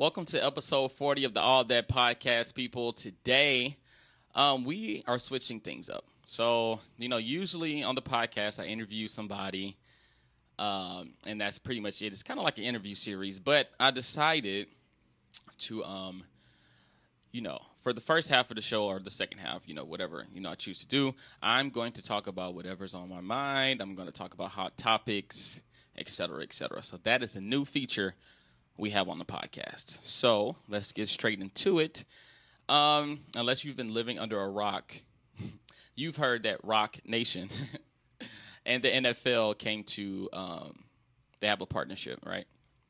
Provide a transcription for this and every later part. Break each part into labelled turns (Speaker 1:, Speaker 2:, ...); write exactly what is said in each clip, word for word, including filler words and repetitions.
Speaker 1: Welcome to episode forty of the All That Podcast, people. Today, um, we are switching things up. So, you know, usually on the podcast, I interview somebody, um, and that's pretty much it. It's kind of like an interview series, but I decided to, um, you know, for the first half of the show or the second half, you know, whatever, you know, I choose to do, I'm going to talk about whatever's on my mind. I'm going to talk about hot topics, et cetera, et cetera. So that is a new feature we have on the podcast. So let's get straight into it. Um, unless you've been living under a rock, you've heard that Rock Nation and the N F L came to, um, they have a partnership, right?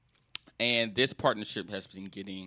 Speaker 1: And this partnership has been getting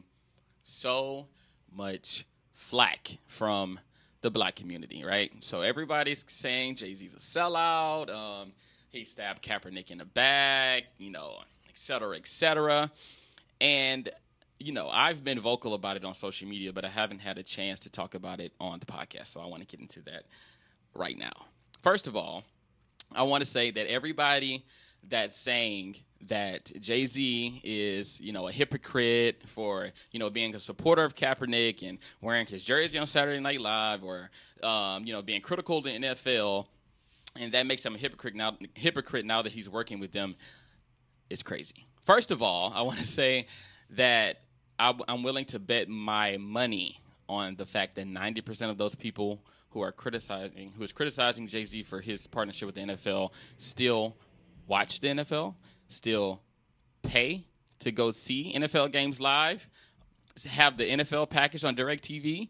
Speaker 1: so much flack from the black community, right? So everybody's saying Jay-Z's a sellout. Um, he stabbed Kaepernick in the back, you know, et cetera, et cetera. And, you know, I've been vocal about it on social media, but I haven't had a chance to talk about it on the podcast. So I want to get into that right now. First of all, I want to say that everybody that's saying that Jay-Z is, you know, a hypocrite for, you know, being a supporter of Kaepernick and wearing his jersey on Saturday Night Live, or, um, you know, being critical of the N F L, and that makes him a hypocrite now, hypocrite now that he's working with them, it's crazy. First of all, I want to say that I, I'm willing to bet my money on the fact that ninety percent of those people who are criticizing, who is criticizing Jay-Z for his partnership with the N F L, still watch the N F L, still pay to go see N F L games live, have the N F L package on DirecTV.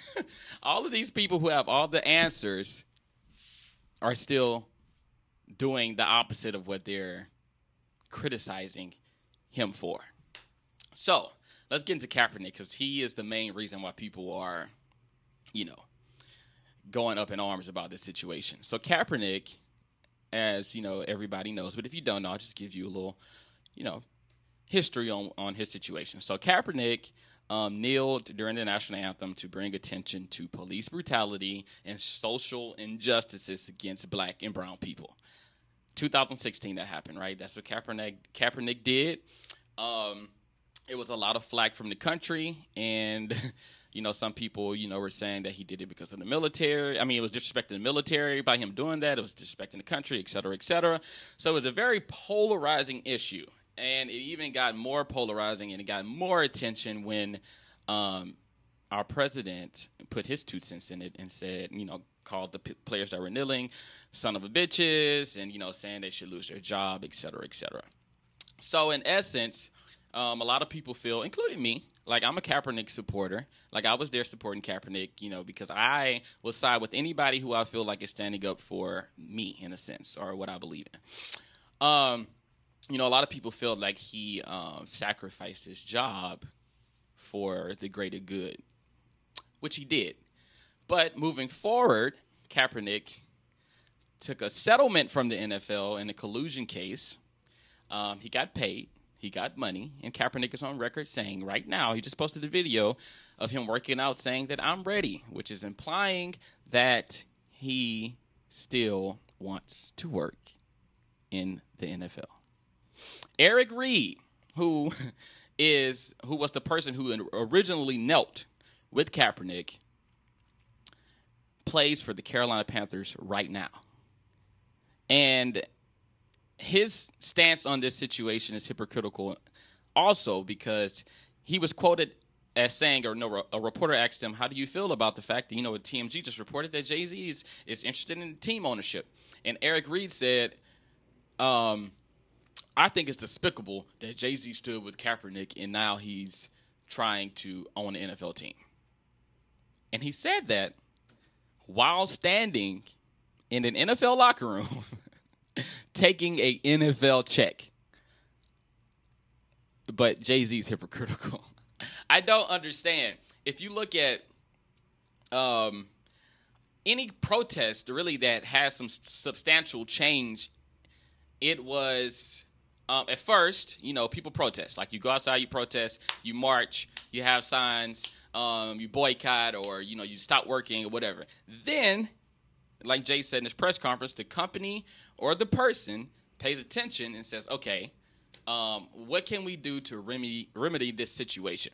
Speaker 1: All of these people who have all the answers are still doing the opposite of what they're criticizing him for. So let's get into Kaepernick, because he is the main reason why people are, you know, going up in arms about this situation. So Kaepernick, as you know, everybody knows, but if you don't know, I'll just give you a little, you know, history on, on his situation. So Kaepernick um, kneeled during the national anthem to bring attention to police brutality and social injustices against black and brown people. two thousand sixteen that happened, right? That's what Kaepernick, Kaepernick did. Um, it was a lot of flack from the country, and you know, some people, you know, were saying that he did it because of the military. I mean, it was disrespecting the military by him doing that. It was disrespecting the country, et cetera, et cetera. So it was a very polarizing issue, and it even got more polarizing, and it got more attention when um, our president put his two cents in it and said, you know, called the p- players that were kneeling son of a bitches, and, you know, saying they should lose their job, et cetera, et cetera. So in essence, um, a lot of people feel, including me, like I'm a Kaepernick supporter. Like I was there supporting Kaepernick, you know, because I will side with anybody who I feel like is standing up for me, in a sense, or what I believe in. Um, you know, a lot of people feel like he um, sacrificed his job for the greater good, which he did. But moving forward, Kaepernick took a settlement from the N F L in a collusion case. Um, he got paid. He got money. And Kaepernick is on record saying right now, he just posted a video of him working out saying that I'm ready, which is implying that he still wants to work in the N F L. Eric Reid, who is who was the person who originally knelt with Kaepernick, plays for the Carolina Panthers right now. And his stance on this situation is hypocritical also because he was quoted as saying, or no, a reporter asked him, how do you feel about the fact that, you know, T M G just reported that Jay-Z is, is interested in team ownership? And Eric Reid said, um, I think it's despicable that Jay-Z stood with Kaepernick and now he's trying to own the N F L team. And he said that while standing in an N F L locker room taking a N F L check. But Jay-Z's hypocritical. I don't understand. If you look at um, any protest really that has some substantial change, it was um, at first, you know, people protest. Like you go outside, you protest, you march, you have signs, um, you boycott, or, you know, you stop working or whatever. Then, like Jay said in his press conference, the company or the person pays attention and says, okay, Um, what can we do to remedy remedy this situation?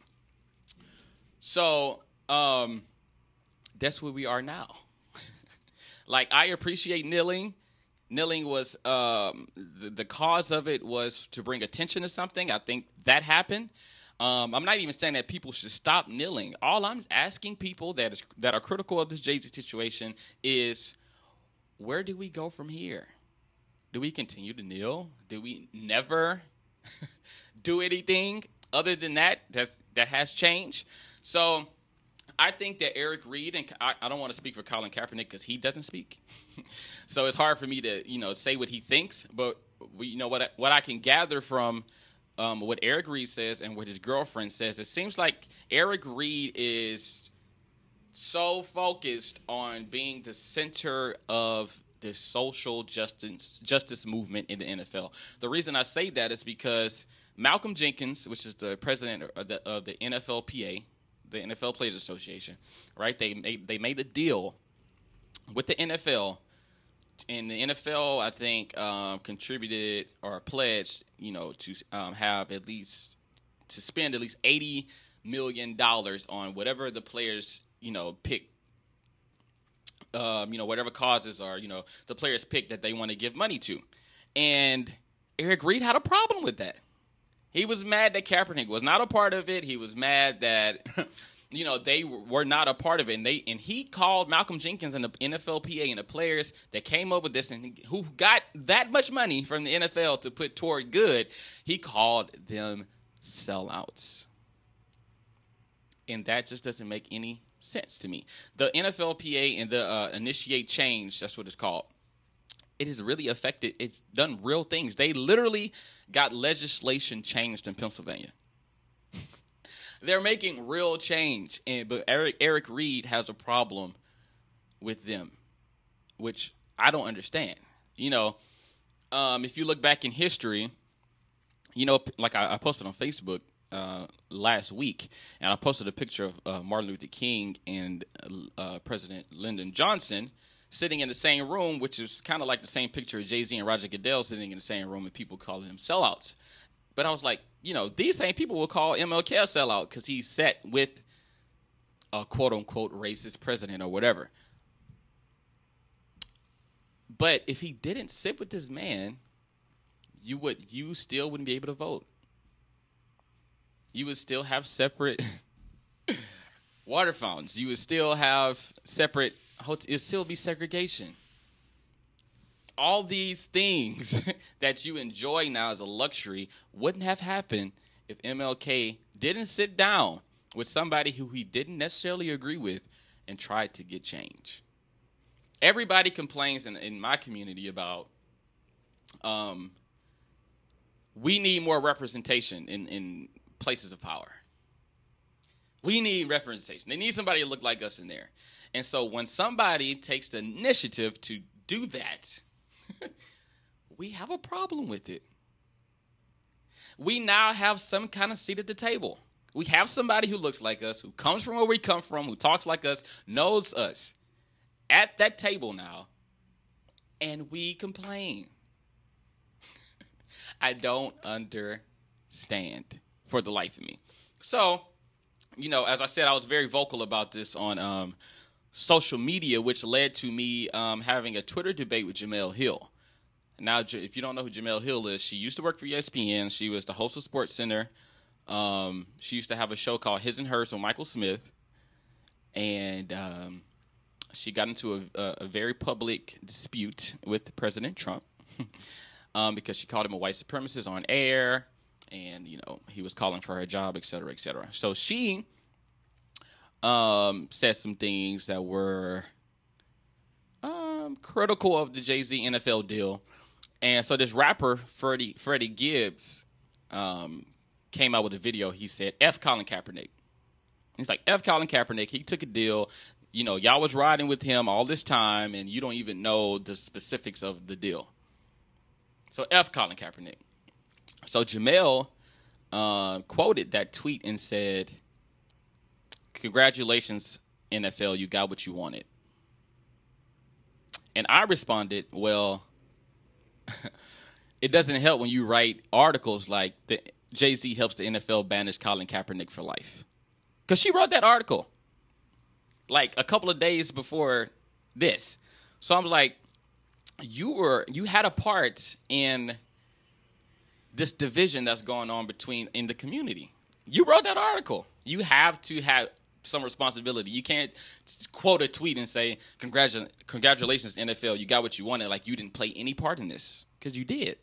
Speaker 1: So um, that's where we are now. Like, I appreciate kneeling. Kneeling was um, the, the cause of it was to bring attention to something. I think that happened. Um, I'm not even saying that people should stop kneeling. All I'm asking people that is that are critical of this Jay-Z situation is, where do we go from here? Do we continue to kneel? Do we never do anything other than that? That's, that has changed. So I think that Eric Reid, and I, I don't want to speak for Colin Kaepernick because he doesn't speak. So it's hard for me to, you know, say what he thinks. But, we, you know, what I, what I can gather from um, what Eric Reid says and what his girlfriend says, it seems like Eric Reid is so focused on being the center of the social justice justice movement in the N F L. The reason I say that is because Malcolm Jenkins, which is the president of the, of the N F L P A, the N F L Players Association, right? They made, they made a deal with the N F L, and the N F L, I think, um, contributed or pledged, you know, to um, have at least to spend at least eighty million dollars on whatever the players, you know, pick. Um, you know, whatever causes are, you know, the players pick that they want to give money to. And Eric Reid had a problem with that. He was mad that Kaepernick was not a part of it. He was mad that, you know, they were not a part of it. And they and he called Malcolm Jenkins and the N F L P A and the players that came up with this and who got that much money from the N F L to put toward good, he called them sellouts. And that just doesn't make any sense to me. The N F L P A and the uh, Initiate Change, that's what it's called, it has really affected, it's done real things. They literally got legislation changed in Pennsylvania. They're making real change. And but Eric Eric Reid has a problem with them, which I don't understand. You know, um, if you look back in history, you know, like I, I posted on Facebook Uh, last week, and I posted a picture of uh, Martin Luther King and uh, President Lyndon Johnson sitting in the same room, which is kind of like the same picture of Jay-Z and Roger Goodell sitting in the same room and people calling them sellouts. But I was like, you know, these same people will call M L K a sellout because he sat with a quote-unquote racist president or whatever. But if he didn't sit with this man, you would you still wouldn't be able to vote. You would still have separate water fountains. You would still have separate hotels. It would still be segregation. All these things that you enjoy now as a luxury wouldn't have happened if M L K didn't sit down with somebody who he didn't necessarily agree with and tried to get change. Everybody complains in, in my community about um, we need more representation in, in places of power. We need representation. They need somebody to look like us in there. And so when somebody takes the initiative to do that, we have a problem with it. We now have some kind of seat at the table. We have somebody who looks like us, who comes from where we come from, who talks like us, knows us, at that table now, and we complain. I don't understand for the life of me. So, you know, as I said, I was very vocal about this on um, social media, which led to me um, having a Twitter debate with Jemele Hill. Now, if you don't know who Jemele Hill is, she used to work for E S P N. She was the host of SportsCenter. Um, she used to have a show called His and Hers with Michael Smith. And um, she got into a, a, a very public dispute with President Trump um, because she called him a white supremacist on air. And, you know, he was calling for her job, et cetera, et cetera. So she um, said some things that were um, critical of the Jay-Z N F L deal. And so this rapper, Freddie, Freddie Gibbs, um, came out with a video. He said, F Colin Kaepernick. He's like, F Colin Kaepernick. He took a deal. You know, y'all was riding with him all this time, and you don't even know the specifics of the deal. So F Colin Kaepernick. So Jemele uh, quoted that tweet and said, congratulations, N F L, you got what you wanted. And I responded, well, it doesn't help when you write articles like the Jay-Z helps the N F L banish Colin Kaepernick for life. Because she wrote that article like a couple of days before this. So I'm like, you were you had a part in this division that's going on between in the community. You wrote that article. You have to have some responsibility. You can't just quote a tweet and say, Congratu- congratulations, N F L. You got what you wanted. Like you didn't play any part in this because you did.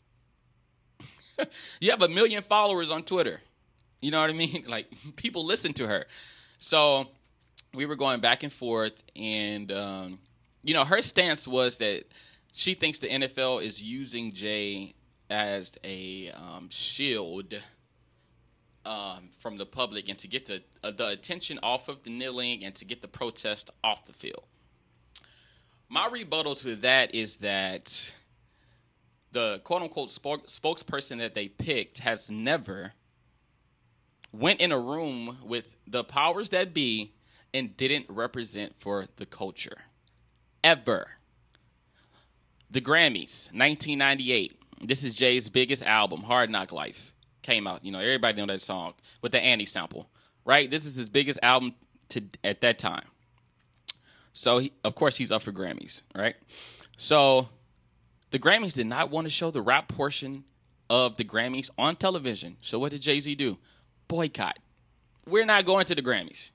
Speaker 1: You have a million followers on Twitter. You know what I mean? Like people listen to her. So we were going back and forth, and um, you know, her stance was that she thinks the N F L is using Jay as a um, shield um, from the public and to get the uh, the attention off of the kneeling and to get the protest off the field. My rebuttal to that is that the quote-unquote spok- spokesperson that they picked has never went in a room with the powers that be and didn't represent for the culture. Ever. The Grammys, nineteen ninety-eight. This is Jay's biggest album, Hard Knock Life. Came out. You know, everybody know that song with the Annie sample, right? This is his biggest album to at that time. So, he, of course, he's up for Grammys, right? So, the Grammys did not want to show the rap portion of the Grammys on television. So, what did Jay-Z do? Boycott. We're not going to the Grammys.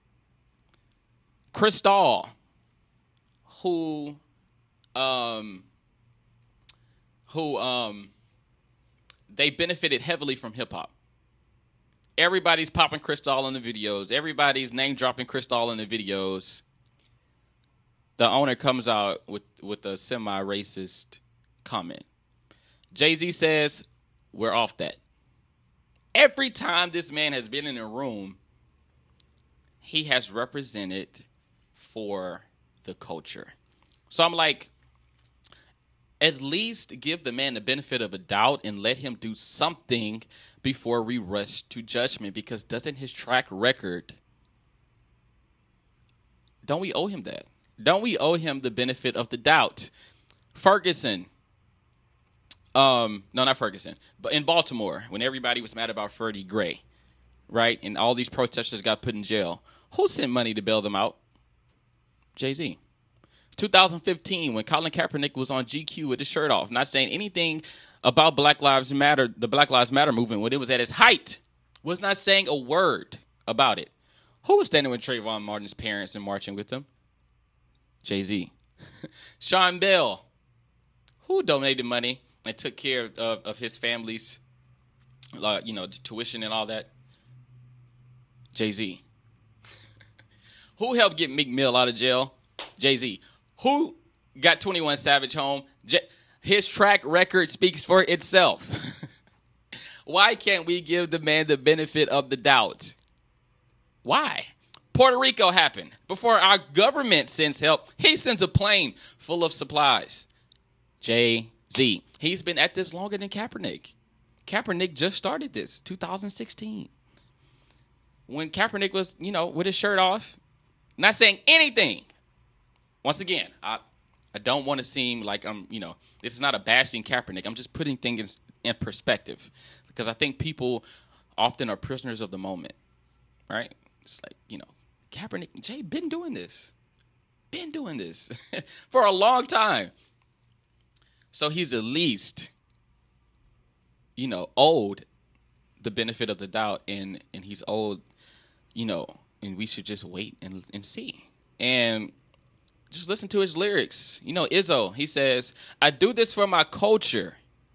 Speaker 1: Cristal, who, um, who, um, they benefited heavily from hip hop. Everybody's popping Cristal in the videos. Everybody's name dropping Cristal in the videos. The owner comes out with, with a semi-racist comment. Jay-Z says, we're off that. Every time this man has been in a room, he has represented for the culture. So I'm like, at least give the man the benefit of a doubt and let him do something before we rush to judgment, because doesn't his track record, don't we owe him that? Don't we owe him the benefit of the doubt? Ferguson. Um, no, not Ferguson. But in Baltimore, when everybody was mad about Freddie Gray, right? And all these protesters got put in jail. Who sent money to bail them out? Jay-Z. twenty fifteen, when Colin Kaepernick was on G Q with his shirt off, not saying anything about Black Lives Matter, the Black Lives Matter movement, when it was at its height, was not saying a word about it. Who was standing with Trayvon Martin's parents and marching with them? Jay-Z. Sean Bell, who donated money and took care of, of his family's, uh, you know, tuition and all that? Jay-Z. Who helped get Meek Mill out of jail? Jay-Z. Who got twenty-one Savage home? J- His track record speaks for itself. Why can't we give the man the benefit of the doubt? Why? Puerto Rico happened. Before our government sends help, he sends a plane full of supplies. Jay-Z. He's been at this longer than Kaepernick. Kaepernick just started this, two thousand sixteen. When Kaepernick was, you know, with his shirt off, not saying anything. Once again, I I don't want to seem like I'm, you know, this is not a bashing Kaepernick. I'm just putting things in perspective, because I think people often are prisoners of the moment, right? It's like, you know, Kaepernick, Jay been doing this, been doing this for a long time. So he's at least, you know, owed the benefit of the doubt, and, and he's owed, you know, and we should just wait and, and see. And just listen to his lyrics. You know, Izzo, he says, I do this for my culture,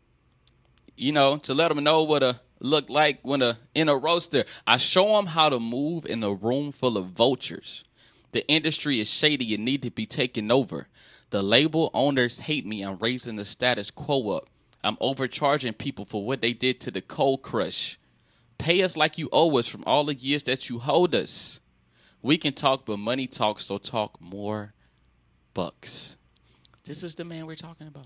Speaker 1: you know, to let them know what a look like when a in a roaster. I show them how to move in a room full of vultures. The industry is shady and need to be taken over. The label owners hate me. I'm raising the status quo up. I'm overcharging people for what they did to the Cold Crush. Pay us like you owe us from all the years that you hold us. We can talk, but money talks, so talk more bucks. This is the man we're talking about.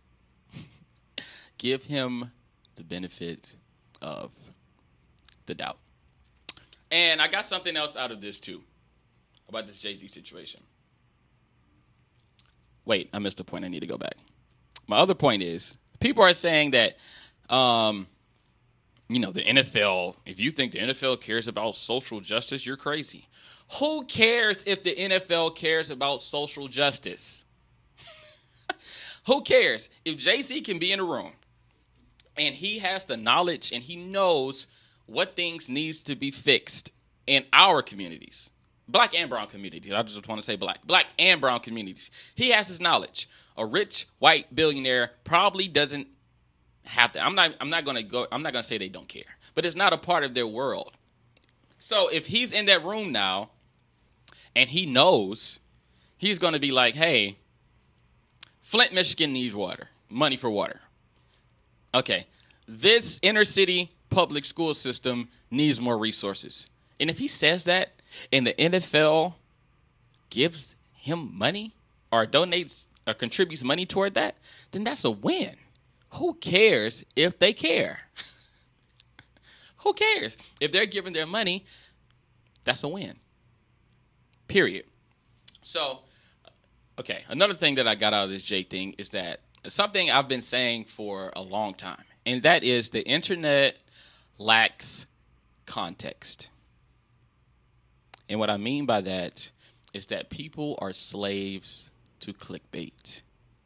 Speaker 1: Give him the benefit of the doubt. And I got something else out of this too, about this Jay-Z situation. Wait, I missed a point. I need to go back. My other point is, people are saying that, um, you know, the N F L, if you think the N F L cares about social justice, you're crazy. Who cares if the N F L cares about social justice? Who cares? If Jay-Z can be in a room and he has the knowledge and he knows what things needs to be fixed in our communities, black and brown communities. I just want to say black. Black and brown communities. He has his knowledge. A rich white billionaire probably doesn't have that. I'm not I'm not gonna go I'm not gonna say they don't care. But it's not a part of their world. So if he's in that room now and he knows, he's gonna be like, hey, Flint, Michigan needs water. Money for water. Okay. This inner city public school system needs more resources. And if he says that and the N F L gives him money or donates or contributes money toward that, then that's a win. Who cares if they care? Who cares? If they're giving their money, that's a win. Period. So, okay, another thing that I got out of this J thing is that something I've been saying for a long time, and that is the internet lacks context. And what I mean by that is that people are slaves to clickbait.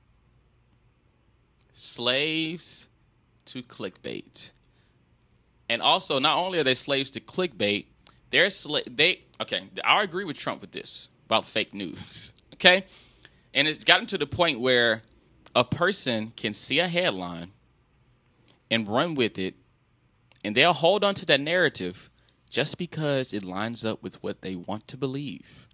Speaker 1: Slaves to clickbait. And also, not only are they slaves to clickbait, they're sla- they okay, I agree with Trump with this about fake news. Okay? And it's gotten to the point where a person can see a headline and run with it, and they'll hold on to that narrative just because it lines up with what they want to believe.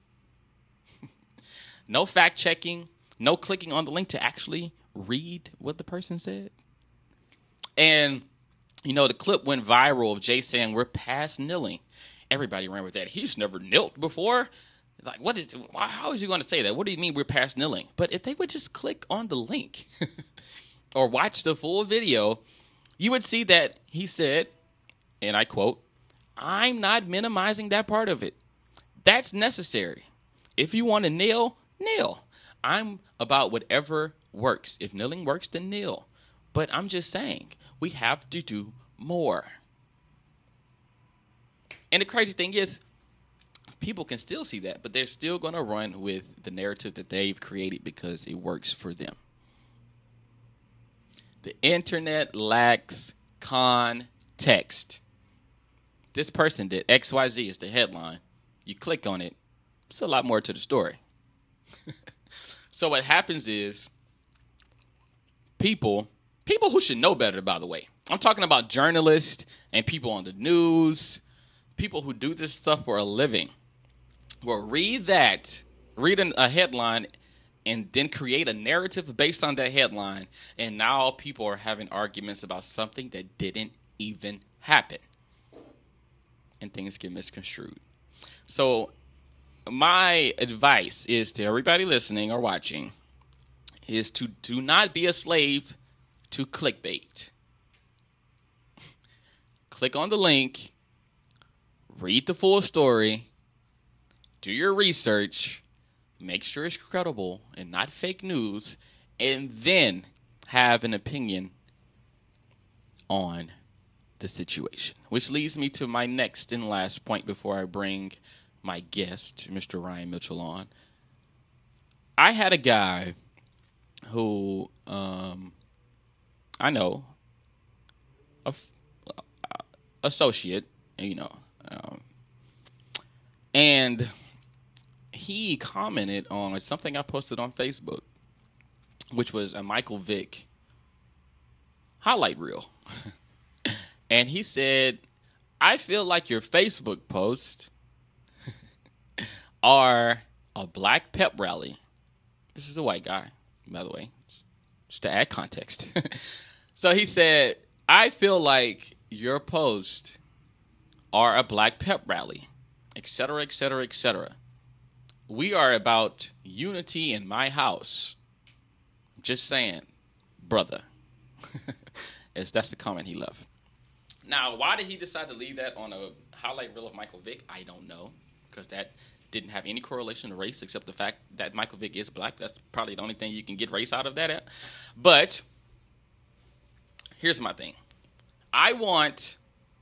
Speaker 1: No fact checking, no clicking on the link to actually read what the person said. And, you know, the clip went viral of Jay saying, we're past kneeling. Everybody ran with that. He's never knelt before. Like, what is, how is he going to say that? What do you mean we're past kneeling? But if they would just click on the link or watch the full video, you would see that he said, and I quote, I'm not minimizing that part of it. That's necessary. If you want to kneel, kneel. I'm about whatever works. If kneeling works, then kneel. But I'm just saying, we have to do more. And the crazy thing is, people can still see that, but they're still going to run with the narrative that they've created because it works for them. The internet lacks context. This person did X Y Z is the headline. You click on it, it's a lot more to the story. So what happens is people, people who should know better, by the way. I'm talking about journalists and people on the news, people who do this stuff for a living. Will read that, read an, a headline, and then create a narrative based on that headline. And now people are having arguments about something that didn't even happen. And things get misconstrued. So my advice is to everybody listening or watching is to do not be a slave to clickbait. Click on the link, read the full story, do your research, make sure it's credible and not fake news, and then have an opinion on the situation. Which leads me to my next and last point before I bring my guest, Mister Ryan Mitchell, on. I had a guy who um, I know, a associate, you know, um, and he commented on something I posted on Facebook, which was a Michael Vick highlight reel. And he said, I feel like your Facebook posts are a black pep rally. This is a white guy, by the way, just to add context. So he said, I feel like your posts are a black pep rally, et cetera, et cetera, et cetera. We are about unity in my house. Just saying, brother. Yes, that's the comment he left. Now, why did he decide to leave that on a highlight reel of Michael Vick? I don't know, because that didn't have any correlation to race except the fact that Michael Vick is black. That's probably the only thing you can get race out of that. But here's my thing. I want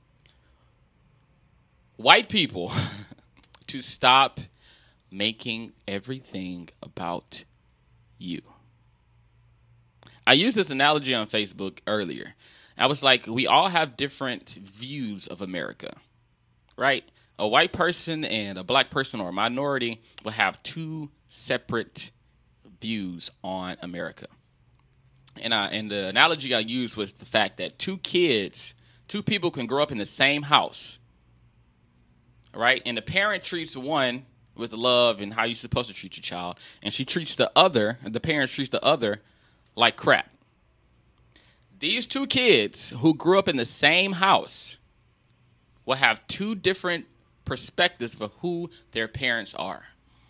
Speaker 1: white people to stop making everything about you. I used this analogy on Facebook earlier. I was like, we all have different views of America, right? A white person and a black person or a minority will have two separate views on America. And I, and the analogy I used was the fact that two kids, two people can grow up in the same house, right? And the parent treats one with love and how you're supposed to treat your child, and she treats the other, the parent treats the other like crap. These two kids who grew up in the same house will have two different perspectives of who their parents are.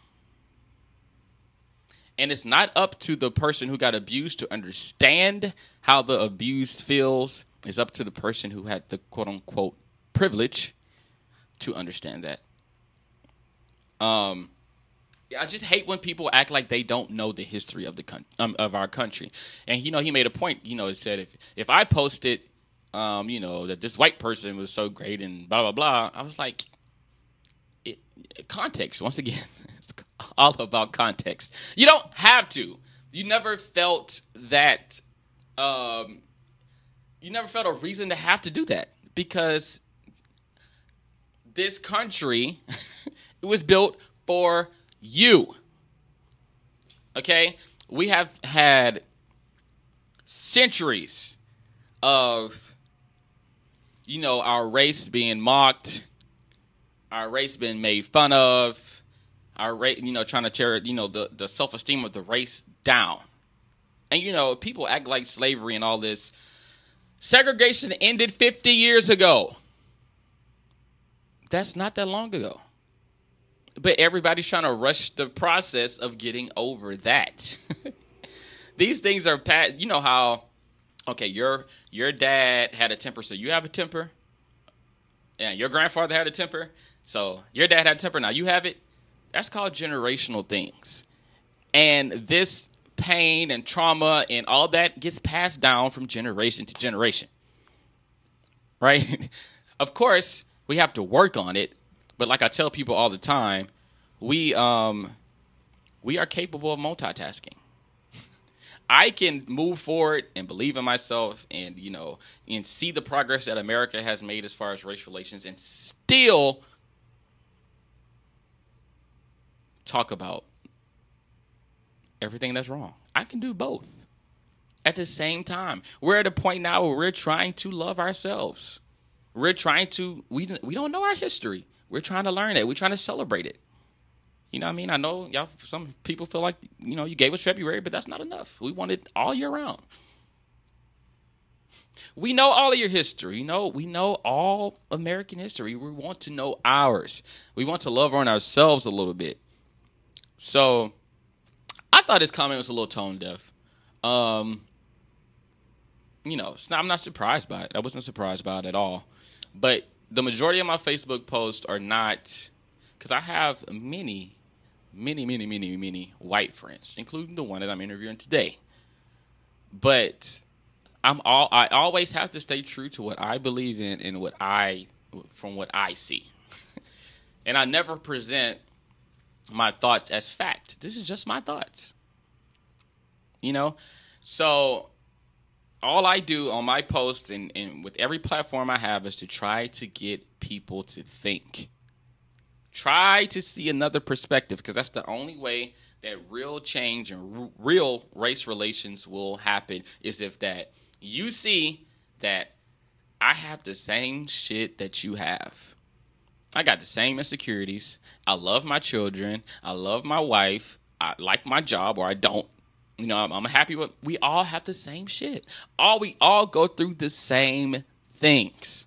Speaker 1: And it's not up to the person who got abused to understand how the abused feels. It's up to the person who had the quote-unquote privilege to understand that. Um, I just hate when people act like they don't know the history of the con- um, of our country. And, you know, he made a point, you know, he said, if, if I posted, um, you know, that this white person was so great and blah, blah, blah, I was like, it, context, once again. All about context. You don't have to. You never felt that. Um, you never felt a reason to have to do that because this country it was built for you. Okay, we have had centuries of, you know, our race being mocked, our race being made fun of. Our race, you know, trying to tear, you know, the, the self-esteem of the race down. And, you know, people act like slavery and all this. Segregation ended fifty years ago. That's not that long ago. But everybody's trying to rush the process of getting over that. These things are past, you know how, okay, your your dad had a temper, so you have a temper. And your grandfather had a temper, so your dad had a temper, now you have it. That's called generational things. And this pain and trauma and all that gets passed down from generation to generation. Right? Of course, we have to work on it. But like I tell people all the time, we um we are capable of multitasking. I can move forward and believe in myself and, you know, and see the progress that America has made as far as race relations and still talk about everything that's wrong. I can do both at the same time. We're at a point now where we're trying to love ourselves. We're trying to, we, we don't know our history. We're trying to learn it. We're trying to celebrate it. You know what I mean? I know y'all, some people feel like, you know, you gave us February, but that's not enough. We want it all year round. We know all of your history. You know, we know all American history. We want to know ours. We want to love on ourselves a little bit. So I thought his comment was a little tone deaf. Um, you know, it's not, I'm not surprised by it. I wasn't surprised by it at all. But the majority of my Facebook posts are not, because I have many, many, many, many, many white friends, including the one that I'm interviewing today. But I'm all I always have to stay true to what I believe in and what I from what I see. And I never present my thoughts as fact. This is just my thoughts. You know? So all I do on my posts and, and with every platform I have is to try to get people to think. Try to see another perspective, because that's the only way that real change and r- real race relations will happen, is if that you see that I have the same shit that you have. I got the same insecurities. I love my children. I love my wife. I like my job, or I don't. You know, I'm, I'm happy with. We all have the same shit. All we all go through the same things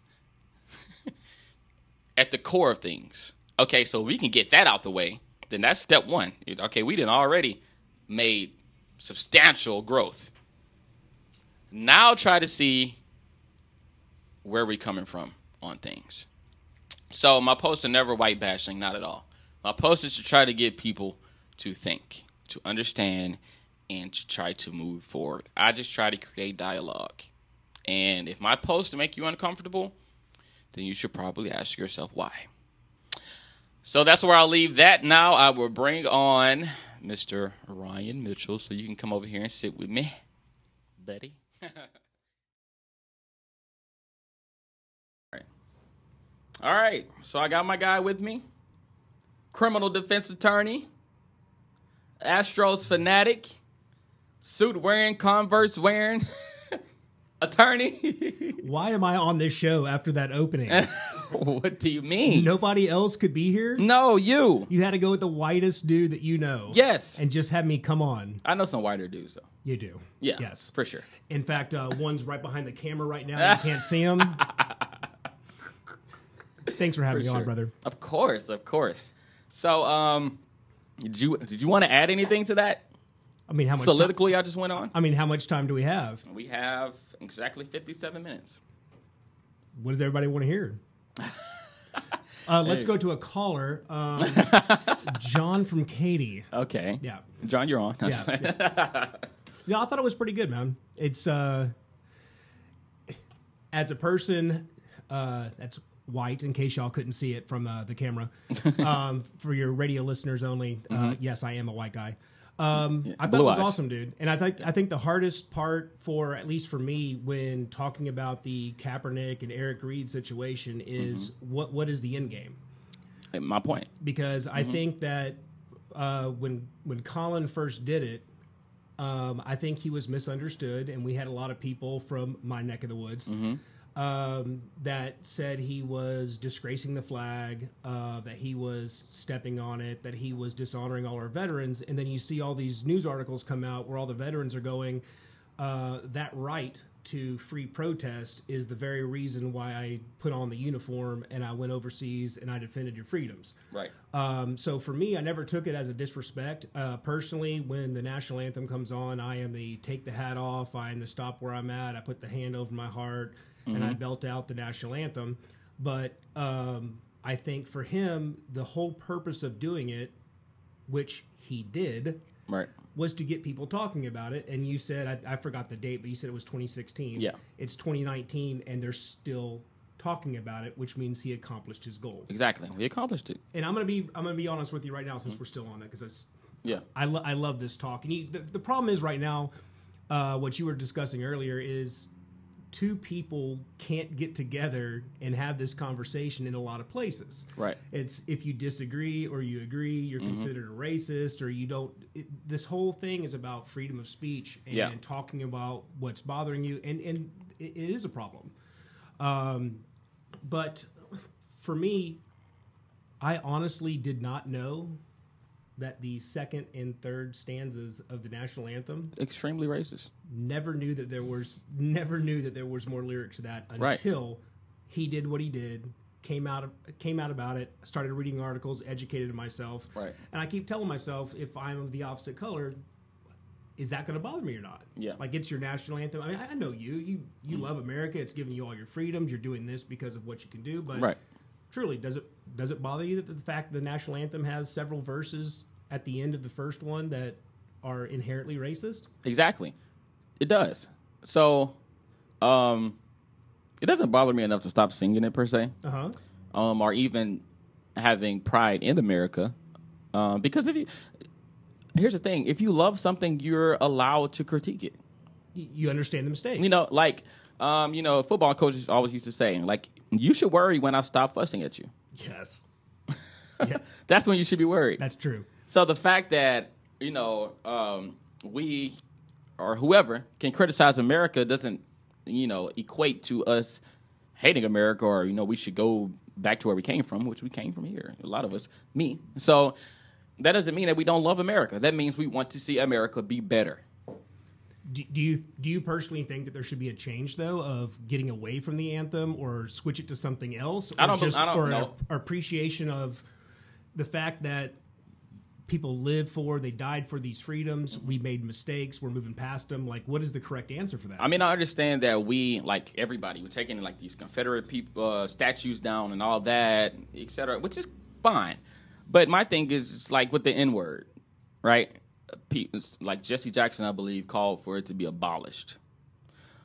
Speaker 1: at the core of things. Okay, so we can get that out the way. Then that's step one. Okay, we done already made substantial growth. Now try to see where we're coming from on things. So my posts are never white bashing, not at all. My post is to try to get people to think, to understand, and to try to move forward. I just try to create dialogue. And if my posts make you uncomfortable, then you should probably ask yourself why. So that's where I'll leave that. Now I will bring on Mister Ryan Mitchell so you can come over here and sit with me, buddy. All right. All right. So I got my guy with me, criminal defense attorney, Astros fanatic, suit wearing, Converse wearing attorney.
Speaker 2: Why am I on this show after that opening?
Speaker 1: What do you mean?
Speaker 2: Nobody else could be here?
Speaker 1: No, you.
Speaker 2: You had to go with the whitest dude that you know.
Speaker 1: Yes.
Speaker 2: And just have me come on.
Speaker 1: I know some whiter dudes, though.
Speaker 2: You do.
Speaker 1: Yeah.
Speaker 2: Yes.
Speaker 1: For sure.
Speaker 2: In fact, uh, one's right behind the camera right now. You can't see him. Thanks for having
Speaker 1: For
Speaker 2: me
Speaker 1: sure.
Speaker 2: on, brother.
Speaker 1: Of course, of course. So, um, did you did you want to add anything to that
Speaker 2: I mean, how much
Speaker 1: soliloquy I just went on?
Speaker 2: Time, I mean, how much time do we have?
Speaker 1: We have exactly fifty-seven minutes.
Speaker 2: What does everybody want to hear? Uh, let's
Speaker 1: Hey.
Speaker 2: go to a caller. Um, John from Katy.
Speaker 1: Okay.
Speaker 2: Yeah.
Speaker 1: John, you're on.
Speaker 2: Yeah, yeah. Yeah, I thought it was pretty good, man. It's, uh, as a person uh, that's white, in case y'all couldn't see it from uh, the camera, um, for your radio listeners only, uh,
Speaker 1: Mm-hmm.
Speaker 2: yes, I am a white guy. Um, I thought
Speaker 1: blue
Speaker 2: it was
Speaker 1: eyes.
Speaker 2: awesome, dude. And I think I think the hardest part for, at least for me, when talking about the Kaepernick and Eric Reed situation is
Speaker 1: Mm-hmm.
Speaker 2: what what is the end game?
Speaker 1: My point.
Speaker 2: Because I
Speaker 1: Mm-hmm.
Speaker 2: think that uh, when when Colin first did it, um, I think he was misunderstood, and we had a lot of people from my neck of the woods
Speaker 1: Mm-hmm.
Speaker 2: um, that said he was disgracing the flag, uh, that he was stepping on it, that he was dishonoring all our veterans. And then you see all these news articles come out where all the veterans are going, uh, that right to free protest is the very reason why I put on the uniform and I went overseas and I defended your freedoms.
Speaker 1: Right.
Speaker 2: Um, so for me, I never took it as a disrespect. Uh, personally, when the national anthem comes on, I am the take the hat off. I am the stop where I'm at. I put the hand over my heart and I belt out the national anthem. But um, I think for him, the whole purpose of doing it, which he did,
Speaker 1: Right.
Speaker 2: was to get people talking about it. And you said, I, I forgot the date, but you said it was twenty sixteen.
Speaker 1: Yeah.
Speaker 2: It's twenty nineteen, and they're still talking about it, which means he accomplished his goal.
Speaker 1: Exactly. We accomplished it.
Speaker 2: And I'm gonna be I'm gonna be honest with you right now, since we're still on that, because
Speaker 1: Yeah.
Speaker 2: I lo- I love this talk. And you, the the problem is right now, uh, what you were discussing earlier is two people can't get together and have this conversation in a lot of places.
Speaker 1: Right.
Speaker 2: It's if you disagree or you agree, you're considered a racist, or you don't. It, this whole thing is about freedom of speech and
Speaker 1: Yeah.
Speaker 2: talking about what's bothering you, and and it, it is a problem. Um, but for me, I honestly did not know that the second and third stanzas of the national anthem,
Speaker 1: Extremely racist.
Speaker 2: never knew that there was never knew that there was more lyrics to that
Speaker 1: Right.
Speaker 2: until he did what he did, came out of, came out about it, started reading articles, educated myself.
Speaker 1: Right.
Speaker 2: And I keep telling myself, if I'm of the opposite color, is that going to bother me or not?
Speaker 1: Yeah.
Speaker 2: Like, it's your national anthem. I mean, I I know you. You you love America. It's giving you all your freedoms. You're doing this because of what you can do. But
Speaker 1: Right.
Speaker 2: truly, does it does it bother you that the fact the national anthem has several verses at the end of the first one that are inherently racist?
Speaker 1: Exactly. It does. So, um, it doesn't bother me enough to stop singing it per se,
Speaker 2: Uh huh.
Speaker 1: um, or even having pride in America. Um, because if you, here's the thing: if you love something, you're allowed to critique it.
Speaker 2: You understand the mistakes.
Speaker 1: You know, like, um, you know, football coaches always used to say, like, you should worry when I stop fussing at you.
Speaker 2: Yes. Yeah,
Speaker 1: That's when you should be worried.
Speaker 2: that's true.
Speaker 1: So the fact that, you know, um, we or whoever can criticize America doesn't, you know, equate to us hating America, or, you know, we should go back to where we came from, which we came from here, a lot of us, me. So that doesn't mean that we don't love America. That means we want to see America be better.
Speaker 2: Do, do you do you personally think that there should be a change, though, of getting away from the anthem or switch it to something else? Or
Speaker 1: I don't-
Speaker 2: just,
Speaker 1: I don't
Speaker 2: or
Speaker 1: know.
Speaker 2: a- appreciation of the fact that people live for, they died for these freedoms. We made mistakes. We're moving past them. Like, what is the correct answer for that?
Speaker 1: I mean, I understand that we, like everybody, we're taking like these Confederate people uh, statues down and all that, et cetera, which is fine. But my thing is, it's like with the N word, right? Pe- it's like Jesse Jackson, I believe, called for it to be abolished.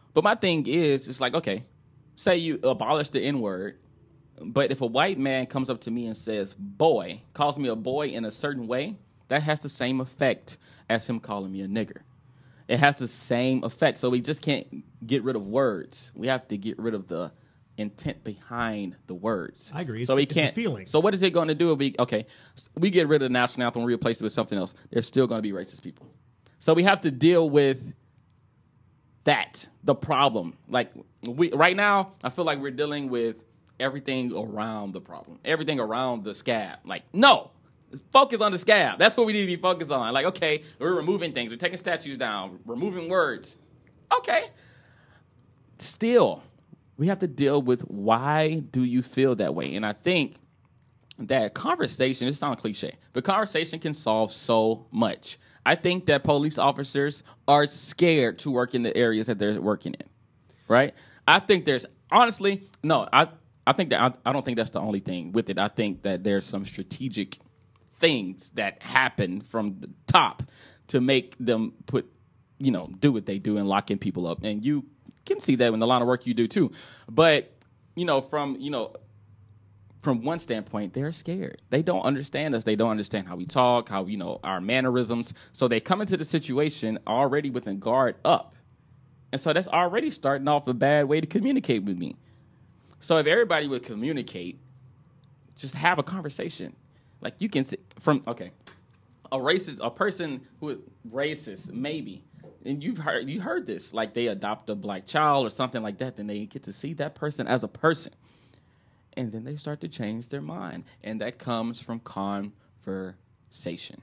Speaker 1: But my thing is, it's like, okay, say you abolish the N-word, but if a white man comes up to me and says, boy, calls me a boy in a certain way, that has the same effect as him calling me a nigger. It has the same effect. So we just can't get rid of words. We have to get rid of the intent behind the words.
Speaker 2: I agree.
Speaker 1: So
Speaker 2: it's,
Speaker 1: we can't.
Speaker 2: It's a feeling.
Speaker 1: So what is it going to do? If we, okay, we get rid of the national anthem and replace it with something else. There's still going to be racist people. So we have to deal with that, the problem. Like we right now, I feel like we're dealing with everything around the problem, everything around the scab. Like, no, focus on the scab. That's what we need to be focused on. Like, okay, we're removing things. We're taking statues down, removing words. Okay. Still, we have to deal with why do you feel that way? And I think that conversation, it sounds cliche, but conversation can solve so much. I think that police officers are scared to work in the areas that they're working in, right? I think there's, honestly, no, I, I think that, I, I don't think that's the only thing with it. I think that there's some strategic things that happen from the top to make them put, you know, do what they do and locking people up. And you can see that in the line of work you do too. But, you know, from, you know, from one standpoint, they're scared. They don't understand us. They don't understand how we talk, how, you know, our mannerisms. So they come into the situation already with a guard up. And so that's already starting off a bad way to communicate with me. So if everybody would communicate, just have a conversation. Like you can sit from, okay, a racist, a person who is racist, maybe, and you've heard, you heard this, like they adopt a black child or something like that, then they get to see that person as a person. And then they start to change their mind. And that comes from conversation.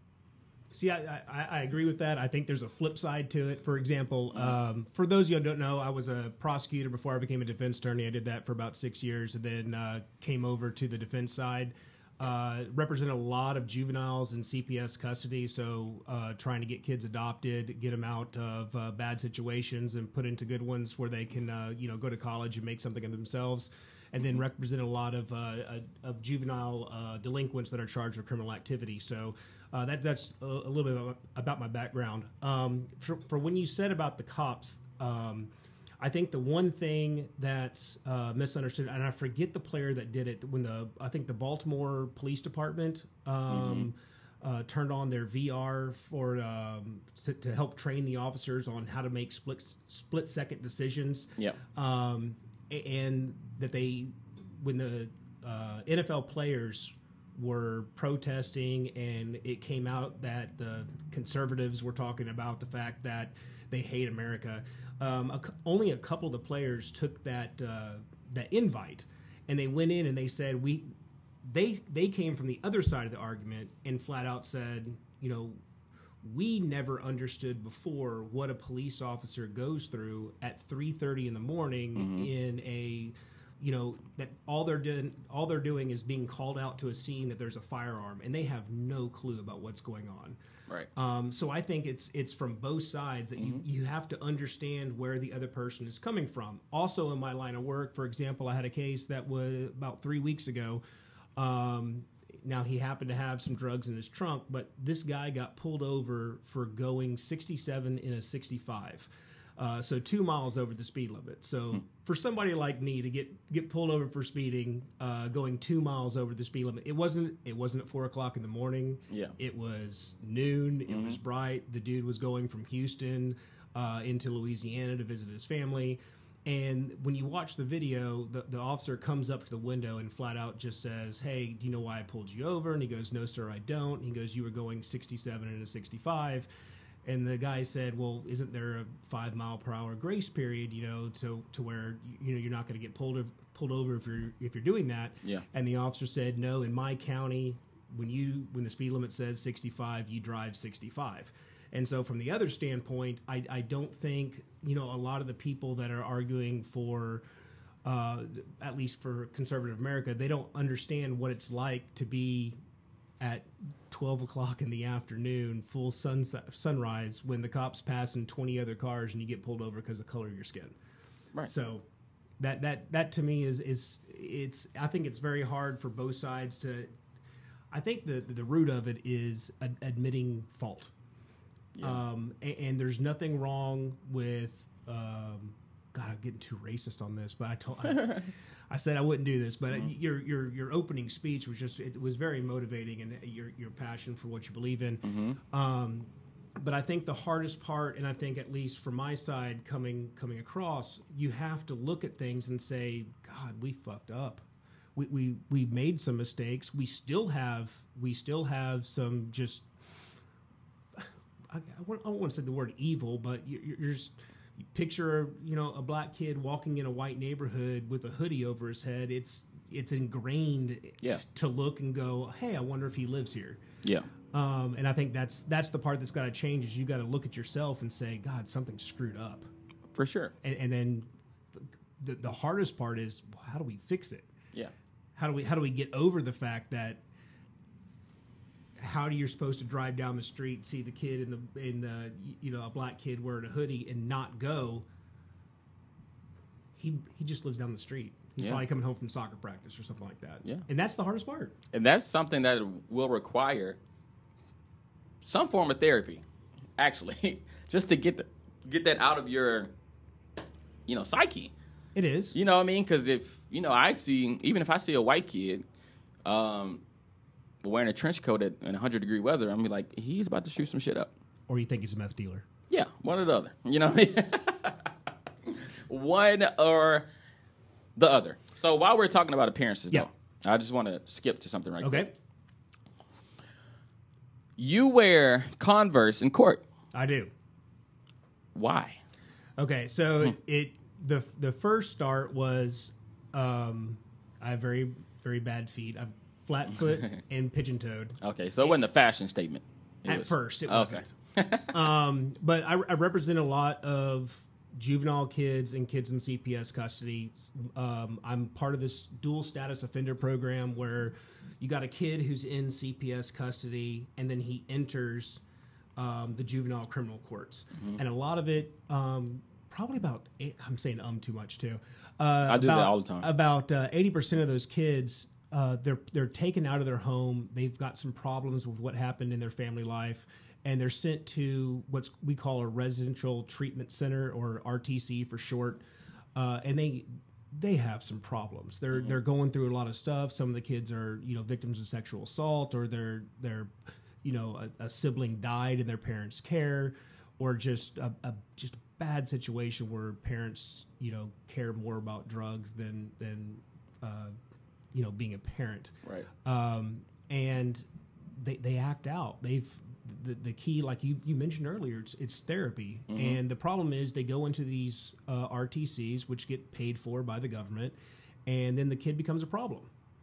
Speaker 2: See, I, I, I agree with that. I think there's a flip side to it. For example, um, for those of you who don't know, I was a prosecutor before I became a defense attorney. I did that for about six years and then uh, came over to the defense side. Uh, represented a lot of juveniles in C P S custody, so uh, trying to get kids adopted, get them out of uh, bad situations and put into good ones where they can uh, you know, go to college and make something of themselves. And then represented a lot of uh, of juvenile uh, delinquents that are charged with criminal activity. So uh, that that's a, a little bit about, about my background. Um, for, for when you said about the cops, um, I think the one thing that's uh, misunderstood, and I forget the player that did it, when the I think the Baltimore Police Department um, mm-hmm. uh, turned on their V R for um, to, to help train the officers on how to make split split second decisions.
Speaker 1: Yeah.
Speaker 2: Um, and that they, when the uh, N F L players were protesting and it came out that the conservatives were talking about the fact that they hate America, um, a, only a couple of the players took that uh, that invite and they went in and they said, we, they, they came from the other side of the argument and flat out said, you know, we never understood before what a police officer goes through at three thirty in the morning mm-hmm. in a, you know, that all they're doing, all they're doing is being called out to a scene that there's a firearm and they have no clue about what's going on.
Speaker 1: Right.
Speaker 2: Um, so I think it's it's from both sides that mm-hmm. you, you have to understand where the other person is coming from. Also in my line of work, for example, I had a case that was about three weeks ago. Um, Now, he happened to have some drugs in his trunk, but this guy got pulled over for going sixty-seven in a sixty-five. Uh, so two miles over the speed limit. So hmm. for somebody like me to get, get pulled over for speeding, uh, going two miles over the speed limit, it wasn't it wasn't at four o'clock in the morning.
Speaker 1: Yeah.
Speaker 2: It was noon. It
Speaker 1: mm-hmm.
Speaker 2: was bright. The dude was going from Houston uh, into Louisiana to visit his family. And when you watch the video, the, the officer comes up to the window and flat out just says, hey, do you know why I pulled you over? And he goes, no, sir, I don't. He goes, you were going sixty-seven and a sixty-five. And the guy said, well, isn't there a five mile per hour grace period, you know, to, to where, you know, you're not going to get pulled, pulled over if you're, if you're doing that.
Speaker 1: Yeah.
Speaker 2: And the officer said, no, in my county, when you, when the speed limit says sixty-five, you drive sixty-five. And so from the other standpoint, I, I don't think, you know, a lot of the people that are arguing for, uh, at least for conservative America, they don't understand what it's like to be at twelve o'clock in the afternoon, full sun, sunrise, when the cops pass in twenty other cars and you get pulled over because of the color of your skin.
Speaker 1: Right.
Speaker 2: So that, that, that to me is, is it's, I think it's very hard for both sides to, I think the, the root of it is ad- admitting fault. Yeah. Um, and, and there's nothing wrong with Um, God, I'm getting too racist on this, but I told I, I said I wouldn't do this. But mm-hmm. your your your opening speech was just it was very motivating, and your your passion for what you believe in.
Speaker 1: Mm-hmm.
Speaker 2: Um, but I think the hardest part, and I think at least from my side coming coming across, you have to look at things and say, God, we fucked up. We we we made some mistakes. We still have we still have some just. I, I don't want to say the word evil, but you're, you're just. Picture, you know, a black kid walking in a white neighborhood with a hoodie over his head. It's it's ingrained
Speaker 1: yeah.
Speaker 2: to look and go, hey, I wonder if he lives here.
Speaker 1: Yeah.
Speaker 2: Um, and I think that's that's the part that's got to change is you got to look at yourself and say, God, something's screwed up.
Speaker 1: For sure.
Speaker 2: And, and then the, the hardest part is, well, how do we fix it?
Speaker 1: Yeah.
Speaker 2: How do we how do we get over the fact that how do you supposed to drive down the street, see the kid in the in the you know a black kid wearing a hoodie and not go? He he just lives down the street. He's
Speaker 1: yeah.
Speaker 2: probably coming home from soccer practice or something like that.
Speaker 1: Yeah,
Speaker 2: and that's the hardest part.
Speaker 1: And that's something that will require some form of therapy, actually, just to get the, get that out of your you know psyche.
Speaker 2: It is.
Speaker 1: You know what I mean? Because if you know, I see even if I see a white kid. Um, wearing a trench coat at, in one hundred degree weather, I'm like, he's about to shoot some shit up.
Speaker 2: Or you think he's a meth dealer.
Speaker 1: Yeah, one or the other. You know what I mean? One or the other. So while we're talking about appearances,
Speaker 2: yeah.
Speaker 1: though, I just want to skip to something right
Speaker 2: okay.
Speaker 1: quick. You wear Converse in court.
Speaker 2: I do.
Speaker 1: Why?
Speaker 2: Okay, so
Speaker 1: hmm.
Speaker 2: it the the first start was um, I have very, very bad feet. I've flat foot and pigeon-toed.
Speaker 1: Okay, so it wasn't a fashion statement. It
Speaker 2: At
Speaker 1: was.
Speaker 2: first, it
Speaker 1: okay.
Speaker 2: wasn't. um, but I, I represent a lot of juvenile kids and kids in C P S custody. Um, I'm part of this dual status offender program where you got a kid who's in C P S custody, and then he enters um, the juvenile criminal courts. Mm-hmm. And a lot of it, um, probably about, eight, I'm saying um too much too. Uh,
Speaker 1: I do
Speaker 2: about,
Speaker 1: that all the time.
Speaker 2: About uh, eighty percent of those kids, Uh, they're they're taken out of their home. They've got some problems with what happened in their family life, and they're sent to what's we call a residential treatment center, or R T C for short. Uh, and they they have some problems. They're mm-hmm. they're going through a lot of stuff. Some of the kids are you know victims of sexual assault, or they're they're you know a, a sibling died in their parents' care, or just a, a just a bad situation where parents you know care more about drugs than than uh, you know, being a parent.
Speaker 1: Right.
Speaker 2: Um, and they they act out. They've the, the key, like you, you mentioned earlier, it's, it's therapy. Mm-hmm. And the problem is they go into these uh, R T Cs, which get paid for by the government, and then the kid becomes a problem.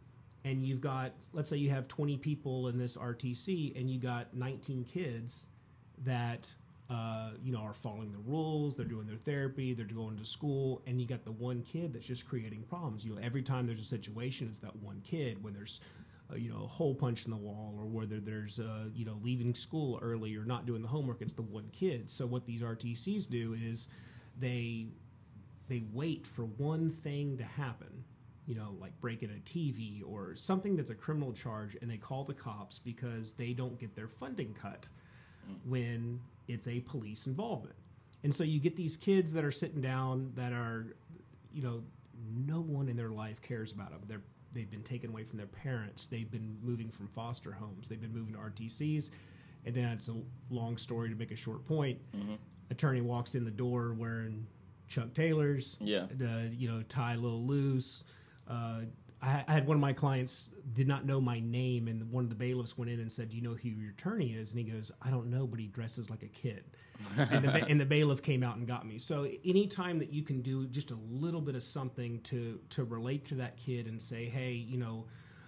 Speaker 2: And you've got, let's say you have twenty people in this R T C, and you got nineteen kids that uh, you know, are following the rules, they're doing their therapy, they're going to school, and you got the one kid that's just creating problems. You know, every time there's a situation, it's that one kid, when there's, uh, you know, a hole punch in the wall, or whether there's, uh, you know, leaving school early or not doing the homework, it's the one kid. So what these R T Cs do is they they wait for one thing to happen, you know, like breaking a T V or something that's a criminal charge, and they call the cops because they don't get their funding cut when it's a police involvement. And so you get these kids that are sitting down that are, you know, no one in their life cares about them. They're, they've been taken away from their parents. They've been moving from foster homes. They've been moving to R T Cs. And then it's a long story to make a short point. Mm-hmm. Attorney walks in the door wearing Chuck Taylors,
Speaker 1: yeah,
Speaker 2: uh, you know, tie a little loose. Uh, I, I had one of my clients did not know my name, and one of the bailiffs went in and said, "Do you know who your attorney is?" And he goes, "I don't know, but he dresses like a kid." and, the, and the bailiff came out and got me. So anytime that you can do just a little bit of something to to relate to that kid and say, "Hey, you know,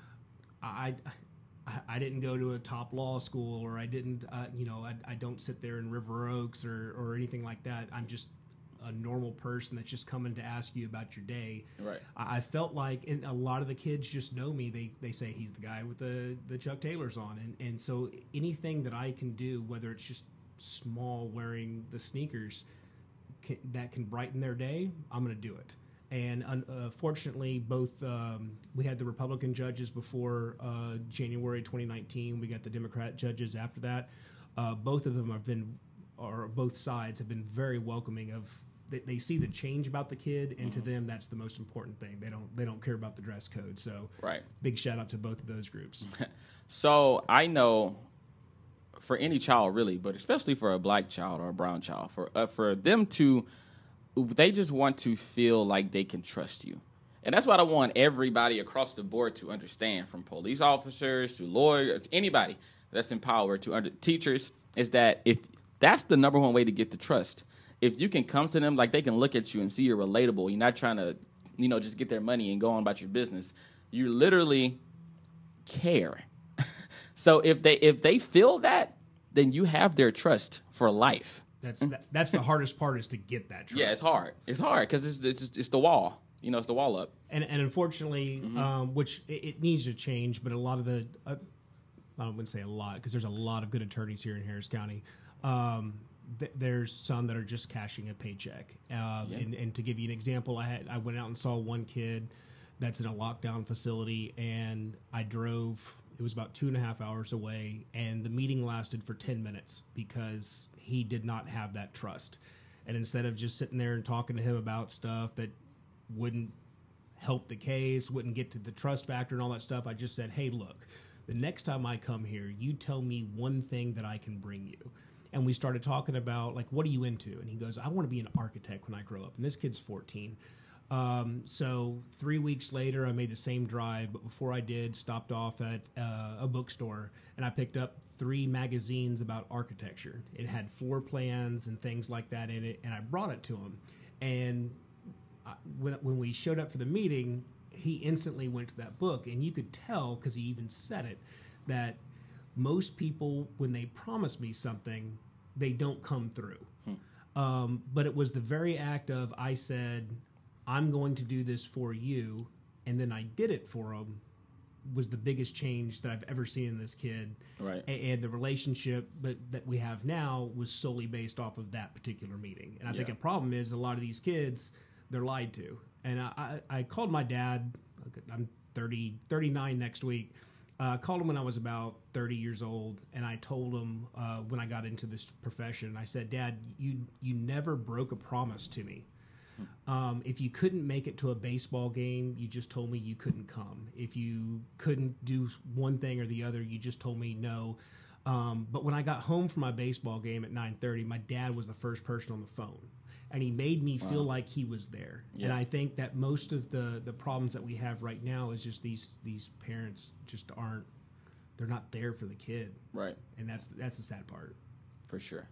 Speaker 2: I." I, I didn't go to a top law school, or I didn't, uh, you know, I, I don't sit there in River Oaks or, or anything like that. I'm just a normal person that's just coming to ask you about your day."
Speaker 1: Right.
Speaker 2: I, I felt like, and a lot of the kids just know me. They they say he's the guy with the, the Chuck Taylors on. And, and so anything that I can do, whether it's just small wearing the sneakers, can, that can brighten their day, I'm going to do it. And uh, fortunately, both um, we had the Republican judges before uh, January twenty nineteen. We got the Democrat judges after that. Uh, both of them have been, or both sides have been very welcoming of they, they see the change about the kid, and mm-hmm. to them that's the most important thing. They don't they don't care about the dress code. So
Speaker 1: right.
Speaker 2: big shout out to both of those groups.
Speaker 1: So I know for any child really, but especially for a black child or a brown child, for uh, for them to, they just want to feel like they can trust you. And that's what I want everybody across the board to understand, from police officers to lawyers, anybody that's empowered to under teachers, is that if that's the number one way to get the trust. If you can come to them, like they can look at you and see you're relatable. You're not trying to, you know, just get their money and go on about your business. You literally care. So if they if they feel that, then you have their trust for life.
Speaker 2: That's that, that's the hardest part, is to get that trust.
Speaker 1: Yeah, it's hard. It's hard because it's, it's it's the wall. You know, it's the wall up.
Speaker 2: And and unfortunately, mm-hmm. um, which it, it needs to change, but a lot of the, uh, I wouldn't say a lot, because there's a lot of good attorneys here in Harris County. Um, th- there's some that are just cashing a paycheck. Uh, yeah. and, and to give you an example, I had I went out and saw one kid that's in a lockdown facility, and I drove. It was about two and a half hours away, and the meeting lasted for ten minutes because he did not have that trust. And instead of just sitting there and talking to him about stuff that wouldn't help the case, wouldn't get to the trust factor and all that stuff, I just said, hey, look, the next time I come here, you tell me one thing that I can bring you. And we started talking about, like, what are you into? And he goes, I want to be an architect when I grow up. And this kid's fourteen. Um, so three weeks later, I made the same drive, but before I did, stopped off at uh, a bookstore, and I picked up three magazines about architecture. It had floor plans and things like that in it, and I brought it to him. And I, when when we showed up for the meeting, he instantly went to that book, and you could tell, because he even said it, that most people, when they promise me something, they don't come through. Hmm. Um, but it was the very act of, I said, I'm going to do this for you, and then I did it for him, was the biggest change that I've ever seen in this kid.
Speaker 1: Right.
Speaker 2: And, and the relationship that, that we have now was solely based off of that particular meeting. And I yeah. think a problem is a lot of these kids, they're lied to. And I, I, I called my dad. I'm thirty, thirty-nine next week. I uh, called him when I was about thirty years old, and I told him uh, when I got into this profession, I said, Dad, you you never broke a promise to me. Um, if you couldn't make it to a baseball game, you just told me you couldn't come. If you couldn't do one thing or the other, you just told me no. Um, but when I got home from my baseball game at nine thirty, my dad was the first person on the phone. And he made me feel wow. like he was there. Yeah. And I think that most of the, the problems that we have right now is just these these parents just aren't, they're not there for the kid.
Speaker 1: Right.
Speaker 2: And that's that's the sad part.
Speaker 1: For sure.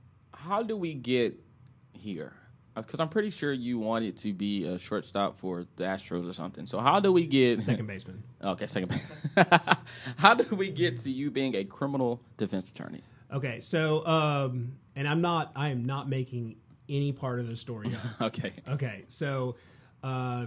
Speaker 1: How do we get here? Because I'm pretty sure you wanted to be a shortstop for the Astros or something. So how do we get...
Speaker 2: Second baseman.
Speaker 1: Okay, second baseman. How do we get to you being a criminal defense attorney?
Speaker 2: Okay, so, um, and I'm not, I am not making any part of the story up.
Speaker 1: Okay.
Speaker 2: Okay, so uh,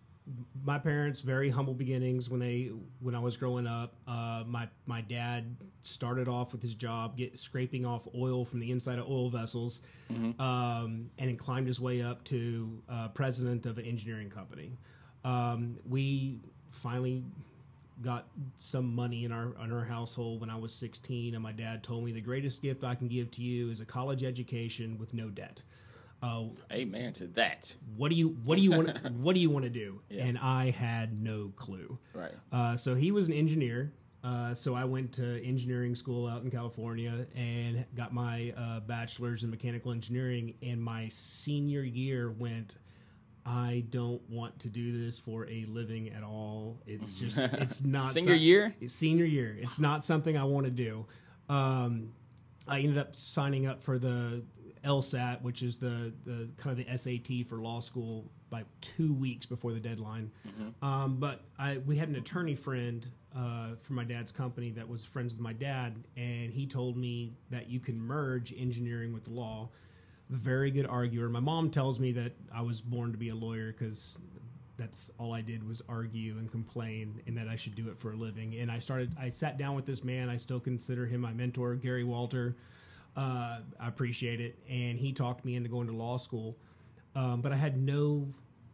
Speaker 2: my parents, very humble beginnings when they when I was growing up. Uh, my my dad started off with his job, get scraping off oil from the inside of oil vessels, mm-hmm. um, and then climbed his way up to uh, president of an engineering company. Um, we finally got some money in our in our household when I was sixteen, and my dad told me the greatest gift I can give to you is a college education with no debt. Uh,
Speaker 1: Amen to that.
Speaker 2: What do you What do you want? What do you want to do?
Speaker 1: Yeah.
Speaker 2: And I had no clue.
Speaker 1: Right.
Speaker 2: Uh, so he was an engineer. Uh, so I went to engineering school out in California and got my uh, bachelor's in mechanical engineering. And my senior year went, I don't want to do this for a living at all. It's just, it's not.
Speaker 1: Senior
Speaker 2: so-
Speaker 1: year?
Speaker 2: Senior year. It's not something I want to do. Um, I ended up signing up for the LSAT, which is the, the kind of the S A T for law school, like two weeks before the deadline. Mm-hmm. Um, but I we had an attorney friend uh, from my dad's company that was friends with my dad, and he told me that you can merge engineering with law. Very good arguer. My mom tells me that I was born to be a lawyer because that's all I did was argue and complain, and that I should do it for a living. And I started. I sat down with this man. I still consider him my mentor, Gary Walter. Uh, I appreciate it. And he talked me into going to law school. Um, but I had no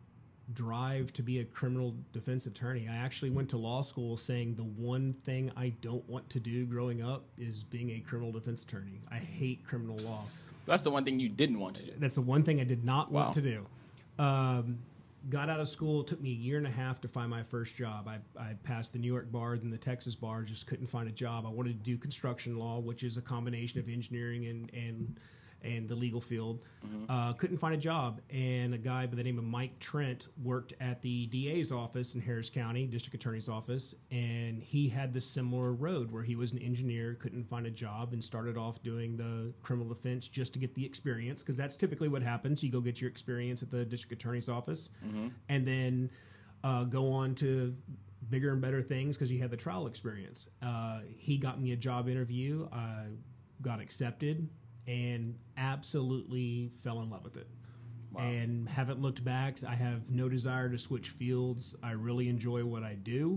Speaker 2: drive to be a criminal defense attorney. I actually went to law school saying the one thing I don't want to do growing up is being a criminal defense attorney. I hate criminal law.
Speaker 1: That's the one thing you didn't want to do.
Speaker 2: That's the one thing I did not
Speaker 1: Wow.
Speaker 2: want to do. Um, got out of school. It took me a year and a half to find my first job. I, I passed the New York bar, then the Texas bar, just couldn't find a job. I wanted to do construction law, which is a combination of engineering and, and and the legal field. Mm-hmm. Uh, couldn't find a job. And a guy by the name of Mike Trent worked at the D A's office in Harris County, District Attorney's office, and he had this similar road where he was an engineer, couldn't find a job, and started off doing the criminal defense just to get the experience, because that's typically what happens. You go get your experience at the District Attorney's office, mm-hmm. and then uh, go on to bigger and better things because you had the trial experience. Uh, he got me a job interview. I got accepted and absolutely fell in love with it. Wow. And haven't looked back. I have no desire to switch fields. I really enjoy what I do.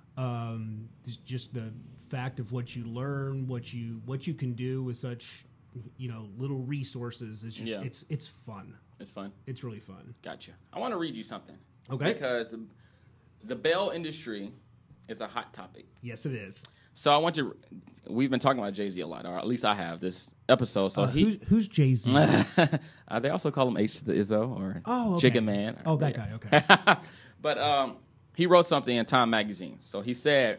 Speaker 2: Um, just the fact of what you learn, what you what you can do with such, you know, little resources. It's just yeah. it's it's fun.
Speaker 1: It's fun.
Speaker 2: It's really fun.
Speaker 1: Gotcha. I want to read you something.
Speaker 2: Okay.
Speaker 1: Because the, the bail industry is a hot topic.
Speaker 2: Yes, it is.
Speaker 1: So I want to. We've been talking about Jay-Z a lot, or at least I have this episode. So
Speaker 2: uh,
Speaker 1: he,
Speaker 2: who's, who's Jay-Z?
Speaker 1: uh, they also call him H to the Izzo or
Speaker 2: oh, okay.
Speaker 1: Jigga Man.
Speaker 2: Oh, that yeah. guy. Okay.
Speaker 1: But um, he wrote something in Time Magazine. So he said,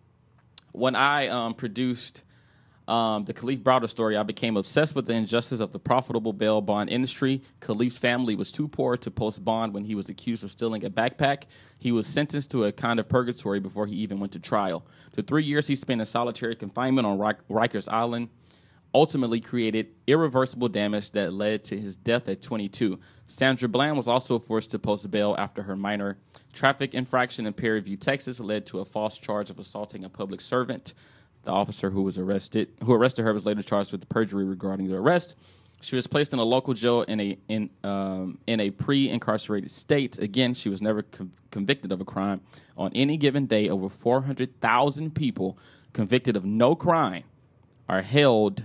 Speaker 1: when I um, produced um, the Kalief Browder story, I became obsessed with the injustice of the profitable bail bond industry. Kalief's family was too poor to post bond when he was accused of stealing a backpack. He was sentenced to a kind of purgatory before he even went to trial. The three years he spent in solitary confinement on Rikers Island ultimately created irreversible damage that led to his death at twenty-two. Sandra Bland was also forced to post bail after her minor traffic infraction in Perry View, Texas, led to a false charge of assaulting a public servant. The officer who was arrested, who arrested her, was later charged with perjury regarding the arrest. She was placed in a local jail in a in um, in a pre-incarcerated state. Again, she was never con- convicted of a crime. On any given day, over four hundred thousand people convicted of no crime are held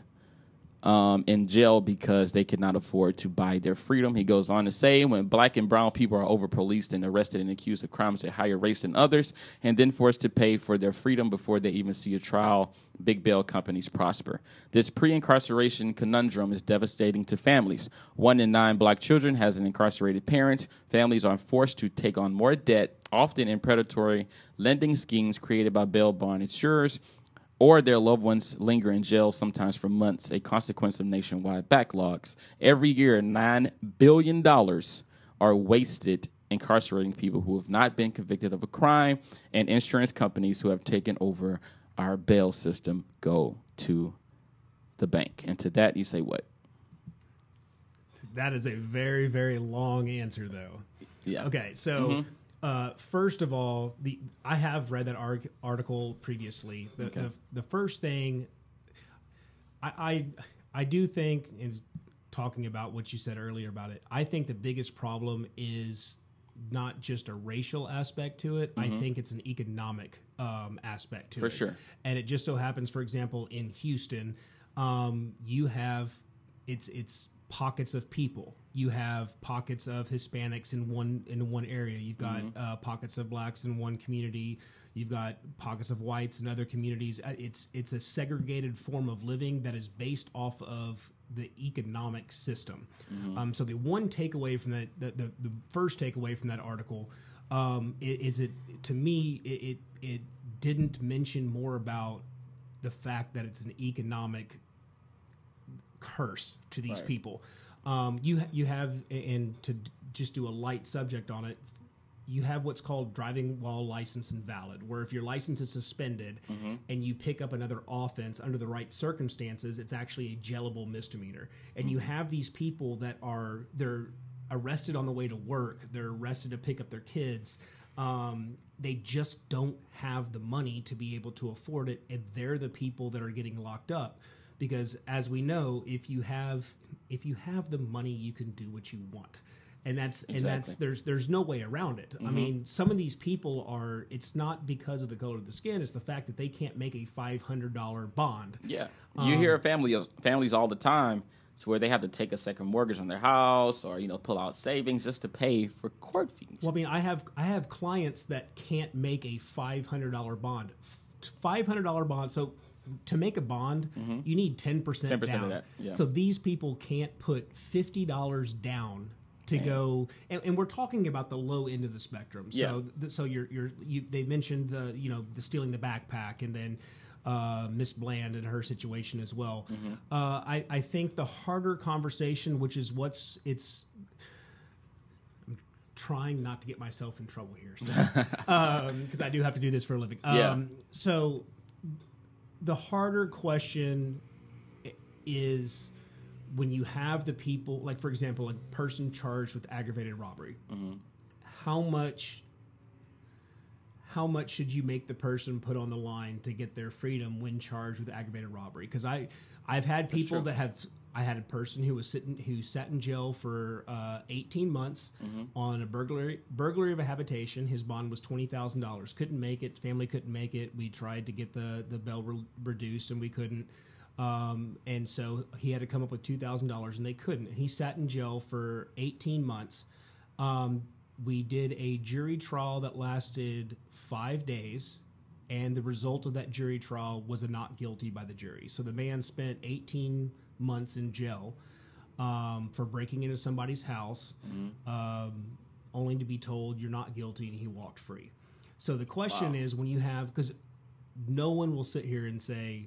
Speaker 1: um, in jail because they could not afford to buy their freedom. He goes on to say, when black and brown people are over-policed and arrested and accused of crimes at higher rates than others, and then forced to pay for their freedom before they even see a trial, big bail companies prosper. This pre-incarceration conundrum is devastating to families. One in nine black children has an incarcerated parent. Families are forced to take on more debt, often in predatory lending schemes created by bail bond insurers, or their loved ones linger in jail, sometimes for months, a consequence of nationwide backlogs. Every year, nine billion dollars are wasted incarcerating people who have not been convicted of a crime, and insurance companies who have taken over our bail system go to the bank. And to that, you say what?
Speaker 2: That is a very, very long answer, though.
Speaker 1: Yeah.
Speaker 2: Okay, so... Mm-hmm. Uh, first of all, the I have read that arg- article previously. The,
Speaker 1: okay.
Speaker 2: the the first thing I, I I do think is talking about what you said earlier about it. I think the biggest problem is not just a racial aspect to it. Mm-hmm. I think it's an economic um, aspect to
Speaker 1: for
Speaker 2: it.
Speaker 1: For sure.
Speaker 2: And it just so happens, for example, in Houston, um, you have it's it's. pockets of people. You have pockets of Hispanics in one in one area. You've got mm-hmm. uh, pockets of blacks in one community. You've got pockets of whites in other communities. It's it's a segregated form of living that is based off of the economic system. Mm-hmm. Um, so the one takeaway from that, the, the, the first takeaway from that article um, is, is it to me it, it it didn't mention more about the fact that it's an economic curse to these right. people. Um, you you have, and to just do a light subject on it, you have what's called driving while license invalid, where if your license is suspended mm-hmm. and you pick up another offense under the right circumstances, it's actually a jailable misdemeanor. And mm-hmm. you have these people that are, they're arrested on the way to work, they're arrested to pick up their kids. Um, they just don't have the money to be able to afford it, and they're the people that are getting locked up. Because as we know, if you have if you have the money, you can do what you want, and that's exactly. and that's there's there's no way around it. Mm-hmm. I mean, some of these people are. It's not because of the color of the skin; it's the fact that they can't make a five hundred dollar bond.
Speaker 1: Yeah, you um, hear family families all the time to where they have to take a second mortgage on their house or, you know, pull out savings just to pay for court fees.
Speaker 2: Well, I mean, I have I have clients that can't make a five hundred dollars bond. five hundred dollars bond. So to make a bond, mm-hmm. you need ten percent
Speaker 1: ten percent
Speaker 2: down.
Speaker 1: Of that, yeah.
Speaker 2: So these people can't put fifty dollars down to Damn. go, and, and we're talking about the low end of the spectrum. So,
Speaker 1: yeah.
Speaker 2: th- so you're, you're, you, they mentioned the, you know, the stealing the backpack, and then uh, Miss Bland and her situation as well. Mm-hmm. Uh, I, I think the harder conversation, which is what's, it's, I'm trying not to get myself in trouble here, because so, um, I do have to do this for a living. Um,
Speaker 1: yeah.
Speaker 2: So the harder question is, when you have the people, like, for example, a person charged with aggravated robbery, mm-hmm. how much how much should you make the person put on the line to get their freedom when charged with aggravated robbery? Because I, I've had people that have, I had a person who was sitting, who sat in jail for uh, eighteen months mm-hmm. on a burglary burglary of a habitation. His bond was twenty thousand dollars. Couldn't make it. Family couldn't make it. We tried to get the, the bail re- reduced, and we couldn't. Um, and so he had to come up with two thousand dollars, and they couldn't. And he sat in jail for eighteen months. Um, we did a jury trial that lasted five days, and the result of that jury trial was a not guilty by the jury. So the man spent eighteen months in jail um, for breaking into somebody's house, mm-hmm. um, only to be told you're not guilty, and he walked free. So the question wow. is, when you have, because no one will sit here and say,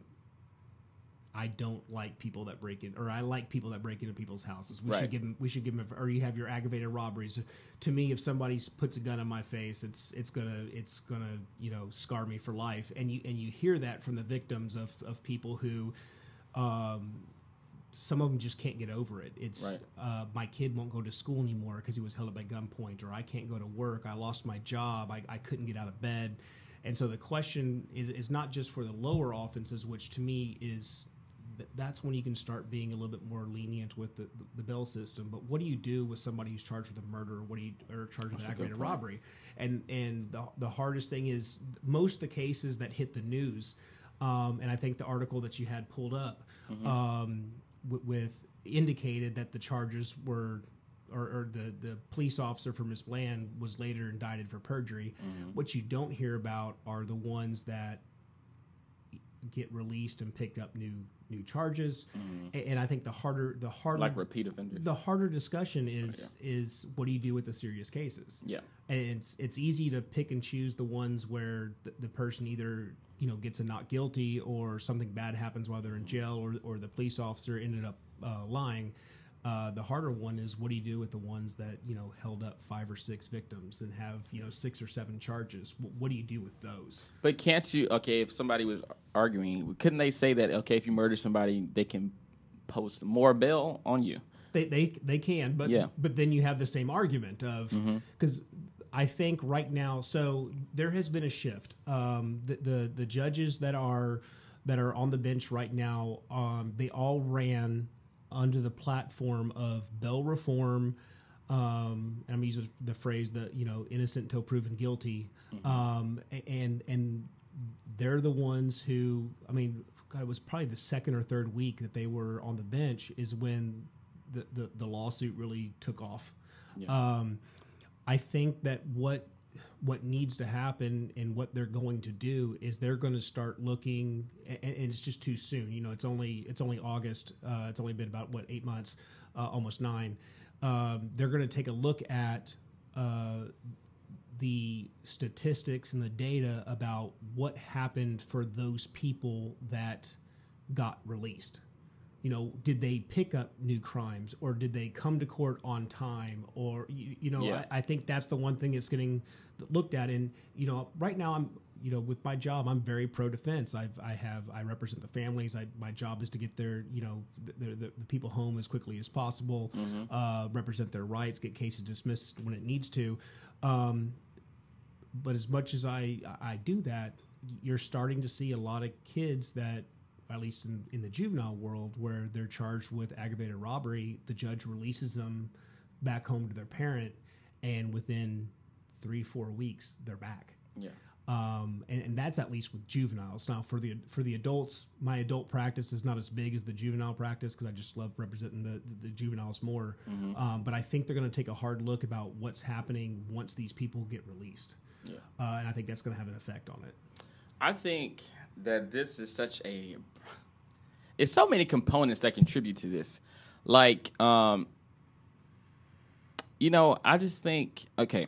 Speaker 2: I don't like people that break in, or I like people that break into people's houses. We
Speaker 1: right.
Speaker 2: should give them. We should give them. Or you have your aggravated robberies. To me, if somebody puts a gun in my face, it's it's gonna it's gonna you know scar me for life. And you and you hear that from the victims of, of people who, um, some of them just can't get over it. It's
Speaker 1: right.
Speaker 2: uh, my kid won't go to school anymore because he was held up by gunpoint, or I can't go to work. I lost my job. I, I couldn't get out of bed. And so the question is is not just for the lower offenses, which to me is. That's when you can start being a little bit more lenient with the, the bail system. But what do you do with somebody who's charged with a murder, or what do you or charged with aggravated robbery? And and the the hardest thing is most of the cases that hit the news, um, and I think the article that you had pulled up mm-hmm. um, w- with indicated that the charges were, or, or the the police officer for Miss Bland was later indicted for perjury. Mm-hmm. What you don't hear about are the ones that get released and picked up new new charges, mm-hmm. and I think the harder the harder
Speaker 1: like repeat offenders.
Speaker 2: The harder discussion is oh, yeah. is what do you do with the serious cases?
Speaker 1: Yeah,
Speaker 2: and it's it's easy to pick and choose the ones where the, the person either you know gets a not guilty, or something bad happens while they're in jail, or or the police officer ended up uh, lying. Uh, the harder one is what do you do with the ones that you know held up five or six victims and have you know six or seven charges? W- what do you do with those?
Speaker 1: But can't you? Okay, if somebody was arguing, couldn't they say that? Okay, if you murder somebody, they can post more bail on you.
Speaker 2: They they they can, but
Speaker 1: yeah.
Speaker 2: but then you have the same argument of because mm-hmm. I think right now, so there has been a shift. Um, the, the the judges that are that are on the bench right now, um, they all ran under the platform of bail reform. Um, I'm using the phrase that, you know, innocent until proven guilty. Mm-hmm. Um, and, and they're the ones who, I mean, God, it was probably the second or third week that they were on the bench is when the, the, the lawsuit really took off. Yeah. Um, I think that what, what needs to happen and what they're going to do is they're going to start looking, and, and it's just too soon. You know, it's only it's only August. Uh, it's only been about what eight months, uh, almost nine. Um, they're going to take a look at uh, the statistics and the data about what happened for those people that got released. You know, did they pick up new crimes, or did they come to court on time? Or, you, you know, yeah. I, I think that's the one thing that's getting looked at. And, you know, right now I'm, you know, with my job, I'm very pro-defense. I've, I have, I represent the families. I, my job is to get their, you know, the, the, the people home as quickly as possible, mm-hmm. uh, represent their rights, get cases dismissed when it needs to. Um, but as much as I, I do that, you're starting to see a lot of kids that, at least in, in the juvenile world, where they're charged with aggravated robbery, the judge releases them back home to their parent, and within three, four weeks, they're back.
Speaker 1: Yeah.
Speaker 2: Um, and, and that's at least with juveniles. Now, for the for the adults, my adult practice is not as big as the juvenile practice because I just love representing the, the, the juveniles more. Mm-hmm. Um, but I think they're going to take a hard look about what's happening once these people get released. Yeah. Uh, and I think that's going to have an effect on it.
Speaker 1: I think that this is such a... It's so many components that contribute to this. Like, um, you know, I just think, okay...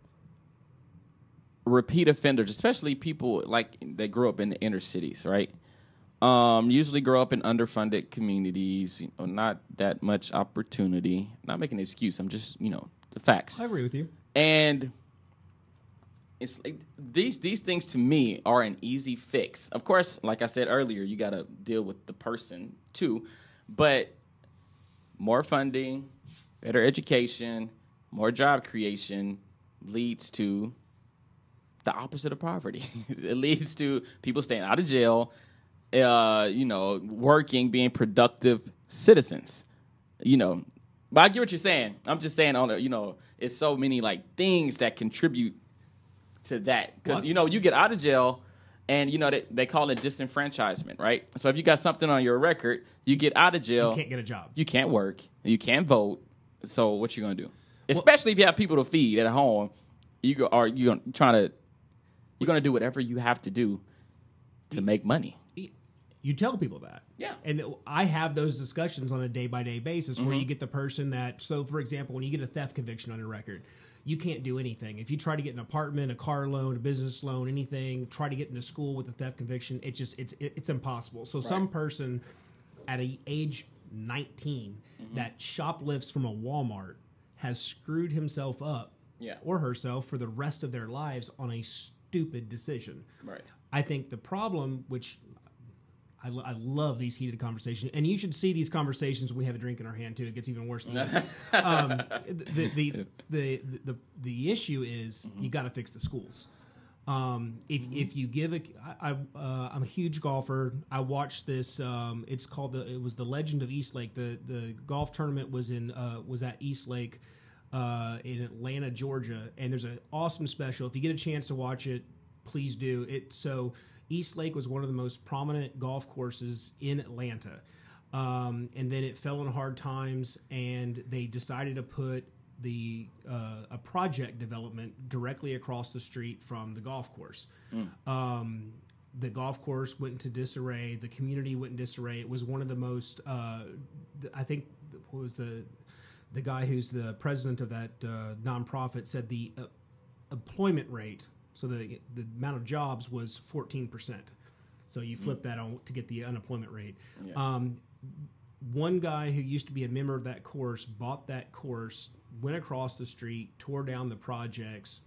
Speaker 1: repeat offenders, especially people like that grew up in the inner cities, right? Um, usually grow up in underfunded communities, you know, not that much opportunity. Not making an excuse. I'm just, you know, the facts.
Speaker 2: I agree with you.
Speaker 1: And it's like these these things to me are an easy fix. Of course, like I said earlier, you got to deal with the person too. But more funding, better education, more job creation leads to the opposite of poverty. It leads to people staying out of jail, uh, you know, working, being productive citizens. You know, but I get what you're saying. I'm just saying, on a, you know, it's so many like things that contribute to that because you know you get out of jail, and you know they they call it disenfranchisement, right? So if you got something on your record, you get out of jail,
Speaker 2: you can't get a job,
Speaker 1: you can't work, you can't vote. So what you gonna do? Especially well, if you have people to feed at home, you go, are you gonna trying to You're going to do whatever you have to do to make money.
Speaker 2: You tell people that.
Speaker 1: Yeah.
Speaker 2: And I have those discussions on a day-by-day basis where
Speaker 1: mm-hmm.
Speaker 2: you get the person that, so for example, when you get a theft conviction on your record, you can't do anything. If you try to get an apartment, a car loan, a business loan, anything, try to get into school with a theft conviction, it just it's it, it's impossible. So right. some person at a age nineteen mm-hmm. that shoplifts from a Walmart has screwed himself up
Speaker 1: yeah.
Speaker 2: or herself for the rest of their lives on a stupid decision.
Speaker 1: Right.
Speaker 2: I think the problem, which I, I love these heated conversations, and you should see these conversations when we have a drink in our hand too. It gets even worse than this. um, the, the, the, the, the issue is mm-hmm. you got to fix the schools. Um, if mm-hmm. if you give a, I, I, uh, I'm a huge golfer. I watched this. Um, it's called the. It was the Legend of Eastlake. The the golf tournament was in uh, was at Eastlake. Uh, in Atlanta, Georgia, and there's an awesome special. If you get a chance to watch it, please do. It so Eastlake was one of the most prominent golf courses in Atlanta, um, and then it fell in hard times, and they decided to put the uh, a project development directly across the street from the golf course. Mm. Um, the golf course went into disarray. The community went in disarray. It was one of the most. Uh, I think what was the The guy who's the president of that uh, nonprofit said the uh, employment rate, so the the amount of jobs was fourteen percent. So you flip mm. that on to get the unemployment rate. Yeah. Um, one guy who used to be a member of that course bought that course, went across the street, tore down the projects,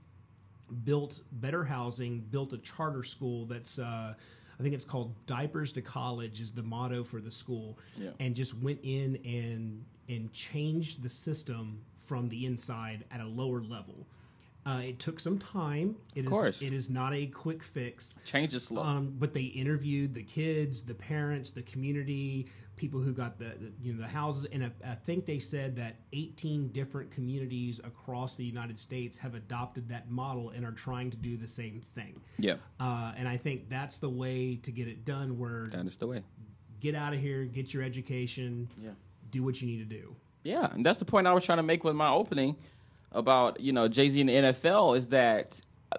Speaker 2: built better housing, built a charter school that's, uh, I think it's called Diapers to College is the motto for the school, yeah. and just went in and and changed the system from the inside at a lower level. Uh, it took some time. It
Speaker 1: of course.
Speaker 2: Is, it is not a quick fix.
Speaker 1: Change is slow.
Speaker 2: Um, but they interviewed the kids, the parents, the community, people who got the, the you know the houses, and I, I think they said that eighteen different communities across the United States have adopted that model and are trying to do the same thing.
Speaker 1: Yeah.
Speaker 2: Uh, and I think that's the way to get it done. Where
Speaker 1: that is the way.
Speaker 2: Get out of here, get your education.
Speaker 1: Yeah.
Speaker 2: Do what you need to do.
Speaker 1: Yeah, and that's the point I was trying to make with my opening about, you know, Jay-Z in the N F L is that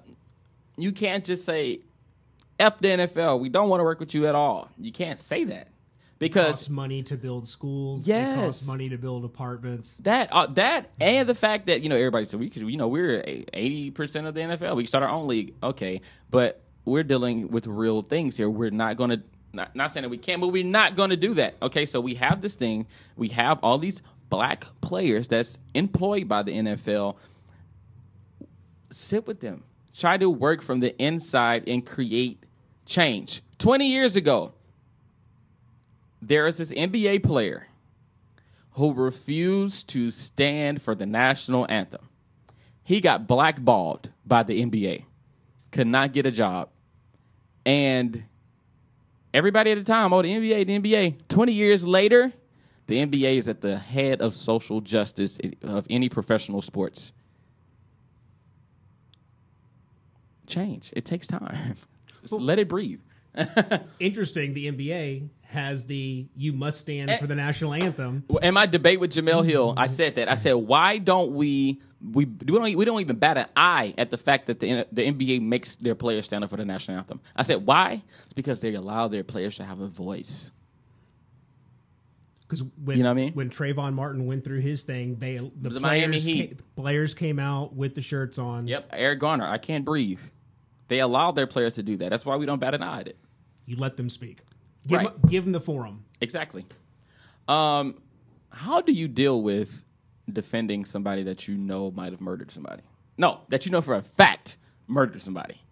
Speaker 1: you can't just say, F the N F L, we don't want to work with you at all. You can't say that. Because
Speaker 2: it costs money to build schools.
Speaker 1: Yes.
Speaker 2: It costs money to build apartments.
Speaker 1: That uh, that and the fact that, you know, everybody said, we could, you know, we're eighty percent of the N F L. We can start our own league. Okay, but we're dealing with real things here. We're not going to Not, not saying that we can't, but we're not going to do that. Okay, so we have this thing. We have all these black players that's employed by the N F L. Sit with them. Try to work from the inside and create change. twenty years ago, there is this N B A player who refused to stand for the national anthem. He got blackballed by the N B A. Could not get a job. And everybody at the time, oh, the N B A, the N B A. twenty years later, the N B A is at the head of social justice of any professional sports. change. It takes time. Just
Speaker 2: Well,
Speaker 1: let it breathe.
Speaker 2: Interesting. The N B A has the "you must stand
Speaker 1: Eh.
Speaker 2: for the national anthem."
Speaker 1: Well, in my debate with Jamel Hill, I said that. I said, why don't we we we don't we don't even bat an eye at the fact that the the N B A makes their players stand up for the national anthem? I said, why? It's because they allow their players to have a voice.
Speaker 2: Because when
Speaker 1: You know what I mean?
Speaker 2: when Trayvon Martin went through his thing, they the,
Speaker 1: The
Speaker 2: players,
Speaker 1: Miami Heat.
Speaker 2: Ca- players came out with the shirts on.
Speaker 1: Yep, Eric Garner, I can't breathe. They allow their players to do that. That's why we don't bat an eye at it.
Speaker 2: You let them speak. Give,
Speaker 1: Right.
Speaker 2: them, give them the forum.
Speaker 1: Exactly. Um, how do you deal with defending somebody that you know might have murdered somebody? No, that you know for a fact murdered somebody.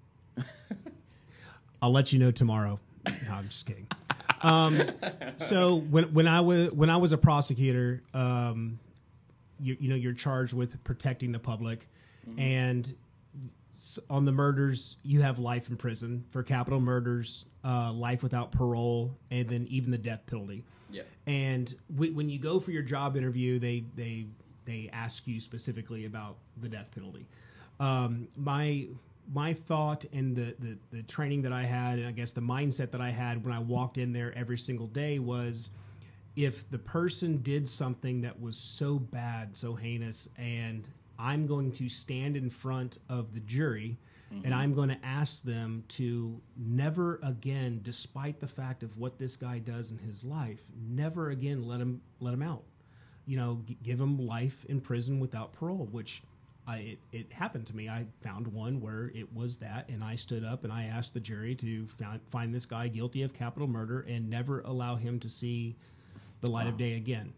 Speaker 2: I'll let you know tomorrow. No, I'm just kidding. Um, so when when I was when I was a prosecutor, um, you, you know, you're charged with protecting the public,
Speaker 1: Mm-hmm.
Speaker 2: and s- on the murders, you have life in prison. For capital murders, uh, life without parole, and then even the death penalty.
Speaker 1: Yeah.
Speaker 2: And w- when you go for your job interview, they they they ask you specifically about the death penalty. Um, my my thought and the, the the training that I had, and I guess the mindset that I had when I walked in there every single day was, if the person did something that was so bad, so heinous, and I'm going to stand in front of the jury, and I'm going to ask them to never again, despite the fact of what this guy does in his life, never again let him let him out. You know, g- give him life in prison without parole, which I, it, it happened to me. I found one where it was that, and I stood up and I asked the jury to find, find this guy guilty of capital murder and never allow him to see the light of day again.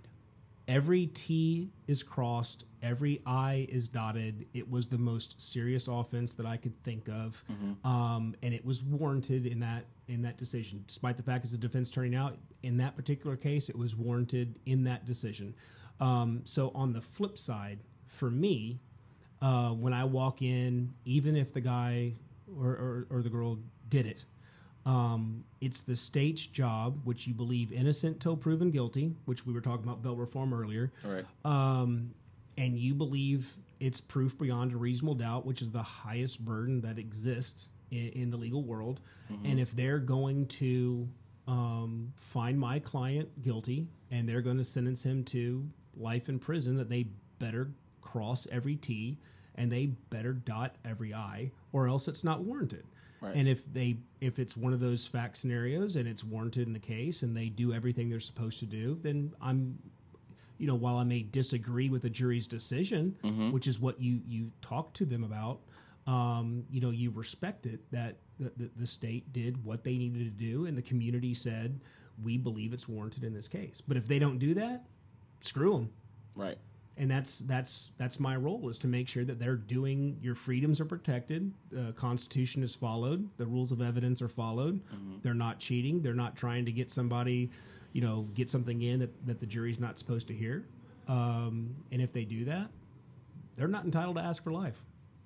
Speaker 2: Every T is crossed, every I is dotted. It was the most serious offense that I could think of, um, and it was warranted in that in that decision. Despite the fact as the defense turning out in that particular case, it was warranted in that decision. Um, so on the flip side, for me, uh, when I walk in, even if the guy or, or, or the girl did it, um, it's the state's job, which you believe innocent till proven guilty, which we were talking about bail reform earlier.
Speaker 1: All right.
Speaker 2: Um, and you believe it's proof beyond a reasonable doubt, which is the highest burden that exists in, in the legal world.
Speaker 1: Mm-hmm.
Speaker 2: And if they're going to um, find my client guilty and they're going to sentence him to life in prison, that they better cross every T and they better dot every I, or else it's not warranted.
Speaker 1: Right.
Speaker 2: And if they if it's one of those fact scenarios and it's warranted in the case and they do everything they're supposed to do, then I'm, you know, while I may disagree with the jury's decision,
Speaker 1: Mm-hmm.
Speaker 2: which is what you you talk to them about, um, you know, you respect it that the, the, the state did what they needed to do and the community said, we believe it's warranted in this case. But if they don't do that, screw them.
Speaker 1: Right.
Speaker 2: And that's that's that's my role, is to make sure that they're doing, your freedoms are protected, the Constitution is followed, the rules of evidence are followed.
Speaker 1: Mm-hmm.
Speaker 2: They're not cheating. They're not trying to get somebody, you know, get something in that, that the jury's not supposed to hear. Um, and if they do that, they're not entitled to ask for life.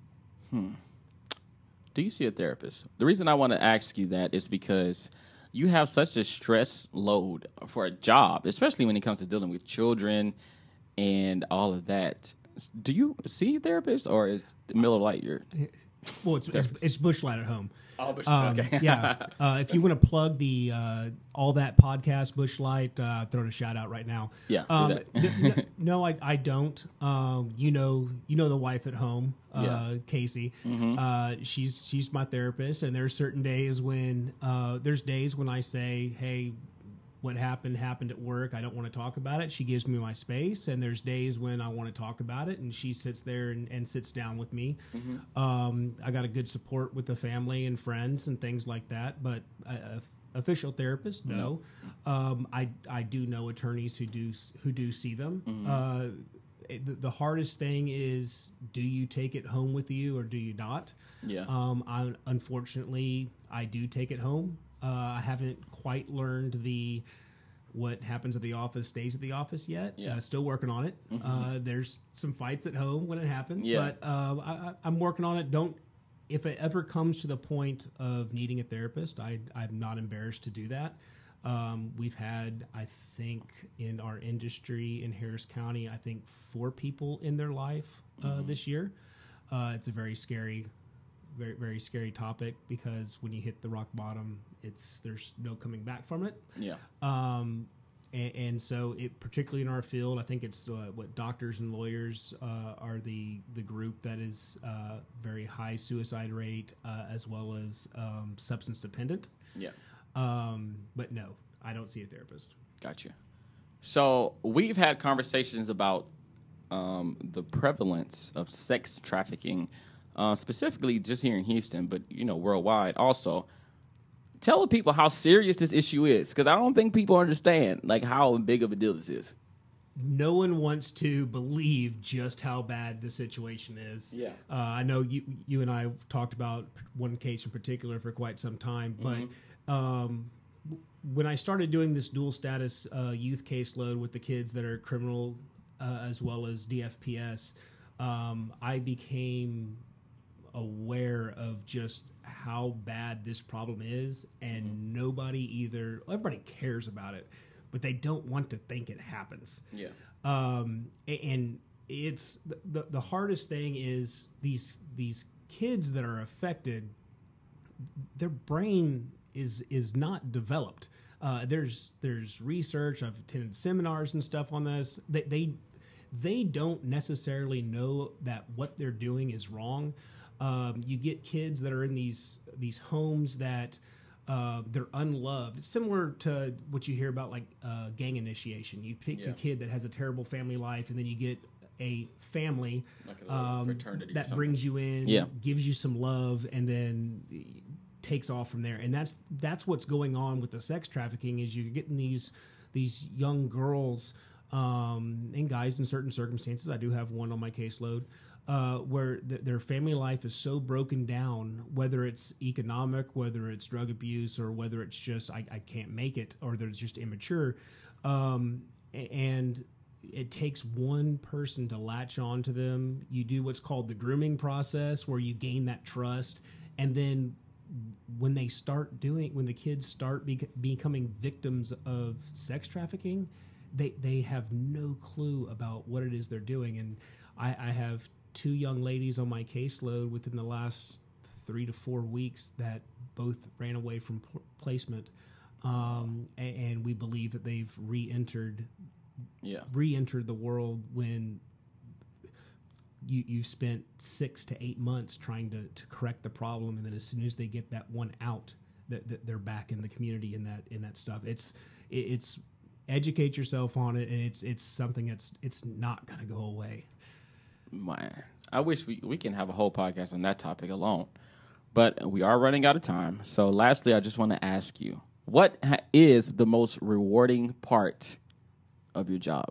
Speaker 1: Do you see a therapist? The reason I want to ask you that is because you have such a stress load for a job, especially when it comes to dealing with children and all of that. Do you see a therapist, or is the Miller Lite your?
Speaker 2: Well, it's it's, it's Busch Light at home.
Speaker 1: Oh, but
Speaker 2: Um,
Speaker 1: okay.
Speaker 2: yeah. Uh, if you want to plug the uh, all that podcast, Busch Light, uh, throwing a shout out right now.
Speaker 1: Yeah, do
Speaker 2: Um,
Speaker 1: that.
Speaker 2: th- n- no, I, I don't. Um, you know, you know the wife at home, uh,
Speaker 1: Yeah.
Speaker 2: Casey.
Speaker 1: Mm-hmm.
Speaker 2: Uh, she's she's my therapist, and there's certain days when uh, there's days when I say, hey, what happened happened at work. I don't want to talk about it. She gives me my space, and there's days when I want to talk about it, and she sits there and, and sits down with me.
Speaker 1: Mm-hmm.
Speaker 2: Um, I got a good support with the family and friends and things like that, but a, a official therapist, no. Um, I I do know attorneys who do who do see them.
Speaker 1: Mm-hmm.
Speaker 2: Uh, it- the, the hardest thing is, do you take it home with you or do you not?
Speaker 1: Yeah.
Speaker 2: Um, I, unfortunately, I do take it home. Uh, I haven't quite learned the what happens at the office stays at the office yet.
Speaker 1: Yeah.
Speaker 2: Uh, still working on it.
Speaker 1: Mhm.
Speaker 2: Uh, there's some fights at home when it happens,
Speaker 1: Yeah.
Speaker 2: but uh, I, I- I'm working on it. Don't if it ever comes to the point of needing a therapist, I, I'm not embarrassed to do that. Um, we've had, I think, in our industry in Harris County, I think four people in their life uh,
Speaker 1: Mhm.
Speaker 2: this year. Uh, it's a very scary very very scary topic because when you hit the rock bottom, it's there's no coming back from it.
Speaker 1: Yeah.
Speaker 2: Um, and, and so, it particularly in our field, I think it's uh, what doctors and lawyers uh, are the the group that is uh, very high suicide rate uh, as well as um, substance dependent.
Speaker 1: Yeah.
Speaker 2: Um, but no, I don't see a therapist.
Speaker 1: Gotcha. So we've had conversations about um, the prevalence of sex trafficking, uh, specifically just here in Houston, but you know worldwide also. Tell the people how serious this issue is, because I don't think people understand like how big of a deal this is.
Speaker 2: No one wants to believe just how bad the situation is.
Speaker 1: Yeah.
Speaker 2: Uh, I know you you and I talked about one case in particular for quite some time, but mm-hmm. um, when I started doing this dual status uh, youth caseload with the kids that are criminal uh, as well as D F P S, um, I became aware of just how bad this problem is, and mm-hmm. nobody either, everybody cares about it, but they don't want to think it happens.
Speaker 1: Yeah.
Speaker 2: Um, and it's the, the hardest thing is these, these kids that are affected, their brain is, is not developed. Uh, there's, there's research. I've attended seminars and stuff on this. They, they, they don't necessarily know that what they're doing is wrong. Um, you get kids that are in these these homes that uh, they're unloved. It's similar to what you hear about like uh, gang initiation. You pick yeah. a kid that has a terrible family life, and then you get a family
Speaker 1: like a
Speaker 2: um, that brings you in,
Speaker 1: yeah.
Speaker 2: gives you some love, and then takes off from there. And that's that's what's going on with the sex trafficking. Is you're getting these these young girls um, and guys in certain circumstances. I do have one on my caseload. Uh, where th- their family life is so broken down, whether it's economic, whether it's drug abuse, or whether it's just I, I can't make it, or they're just immature. Um, and it takes one person to latch on to them. You do what's called the grooming process, where you gain that trust. And then when they start doing, when the kids start be- becoming victims of sex trafficking, they, they have no clue about what it is they're doing. And I, I have two young ladies on my caseload within the last three to four weeks that both ran away from p- placement. Um, and, and we believe that they've re-entered,
Speaker 1: yeah.
Speaker 2: re-entered the world when you, you spent six to eight months trying to, to correct the problem. And then as soon as they get that one out, that, that they're back in the community and that, in that stuff. It's, it, it's educate yourself on it. And it's, it's something that's, it's not going to go away.
Speaker 1: My, I wish we, we can have a whole podcast on that topic alone, but we are running out of time. So lastly, I just want to ask you, what ha- is the most rewarding part of your job?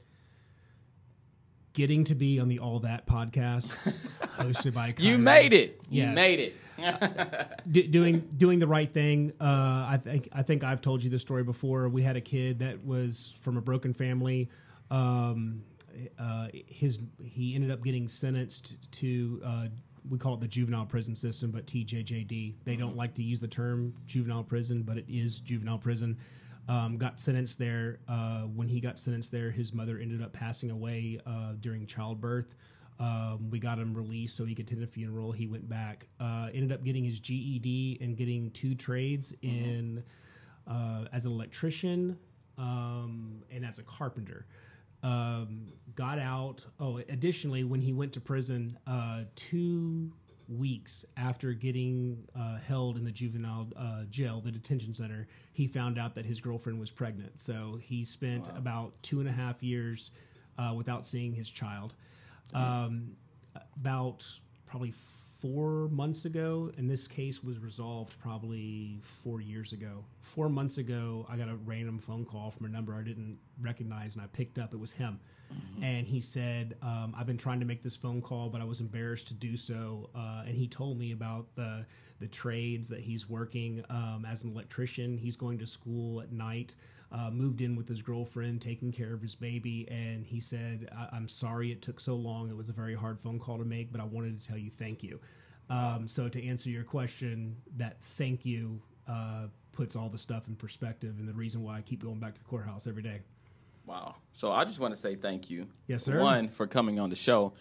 Speaker 2: Getting to be on the All That podcast hosted by Kyra.
Speaker 1: You made it.
Speaker 2: Yes.
Speaker 1: You made it.
Speaker 2: D- doing doing the right thing. Uh, I think I think I've told you this story before. We had a kid that was from a broken family. Um, Uh, his he ended up getting sentenced to uh, we call it the juvenile prison system, but T J J D. They mm-hmm. don't like to use the term juvenile prison, but it is juvenile prison. Um, got sentenced there. Uh, when he got sentenced there, his mother ended up passing away uh, during childbirth. Um, we got him released so he could attend a funeral. He went back. Uh, ended up getting his G E D and getting two trades mm-hmm. in uh, as an electrician um, and as a carpenter. Um, got out. Oh, additionally, when he went to prison, uh, two weeks after getting uh, held in the juvenile uh, jail, the detention center, he found out that his girlfriend was pregnant. So he spent wow. about two and a half years uh, without seeing his child. Um, about probably four months ago, and this case was resolved probably four years ago. Four months ago, I got a random phone call from a number I didn't recognize, and I picked up. It was him. Mm-hmm. And he said, um, I've been trying to make this phone call, but I was embarrassed to do so. Uh, and he told me about the the trades that he's working um, as an electrician. He's going to school at night, uh, moved in with his girlfriend, taking care of his baby. And he said, I- I'm sorry it took so long. It was a very hard phone call to make, but I wanted to tell you thank you. Um, so to answer your question, that thank you uh, puts all the stuff in perspective and the reason why I keep going back to the courthouse every day.
Speaker 1: Wow. So I just want to say thank you.
Speaker 2: Yes, sir.
Speaker 1: One, for coming on the show.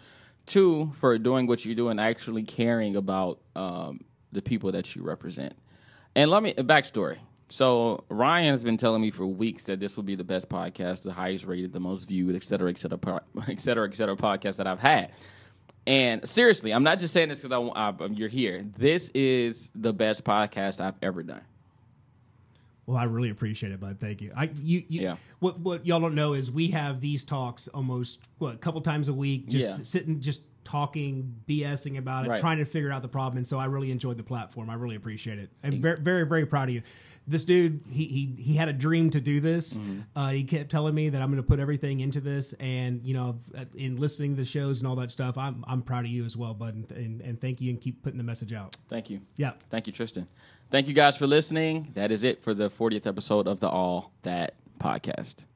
Speaker 1: two, for doing what you do and actually caring about um, the people that you represent. And let me, a backstory. So Ryan has been telling me for weeks that this will be the best podcast, the highest rated, the most viewed, et cetera, et cetera, et cetera, et cetera, podcast that I've had. And seriously, I'm not just saying this because I, I, you're here. This is the best podcast I've ever done.
Speaker 2: Well, I really appreciate it, bud. Thank you. I you, you
Speaker 1: yeah.
Speaker 2: What what y'all don't know is we have these talks almost what a couple times a week, just
Speaker 1: yeah.
Speaker 2: sitting, just talking, BSing about it, right. trying to figure out the problem. And so I really enjoyed the platform. I really appreciate it. I'm very very very proud of you. This dude, he he he had a dream to do this. Mm-hmm. Uh, he kept telling me that I'm going to put everything into this, and you know, in listening to the shows and all that stuff, I'm I'm proud of you as well, bud. And, and, and thank you, and keep putting the message out.
Speaker 1: Thank you.
Speaker 2: Yeah.
Speaker 1: Thank you, Tristan. Thank you guys for listening. That is it for the fortieth episode of the All That Podcast.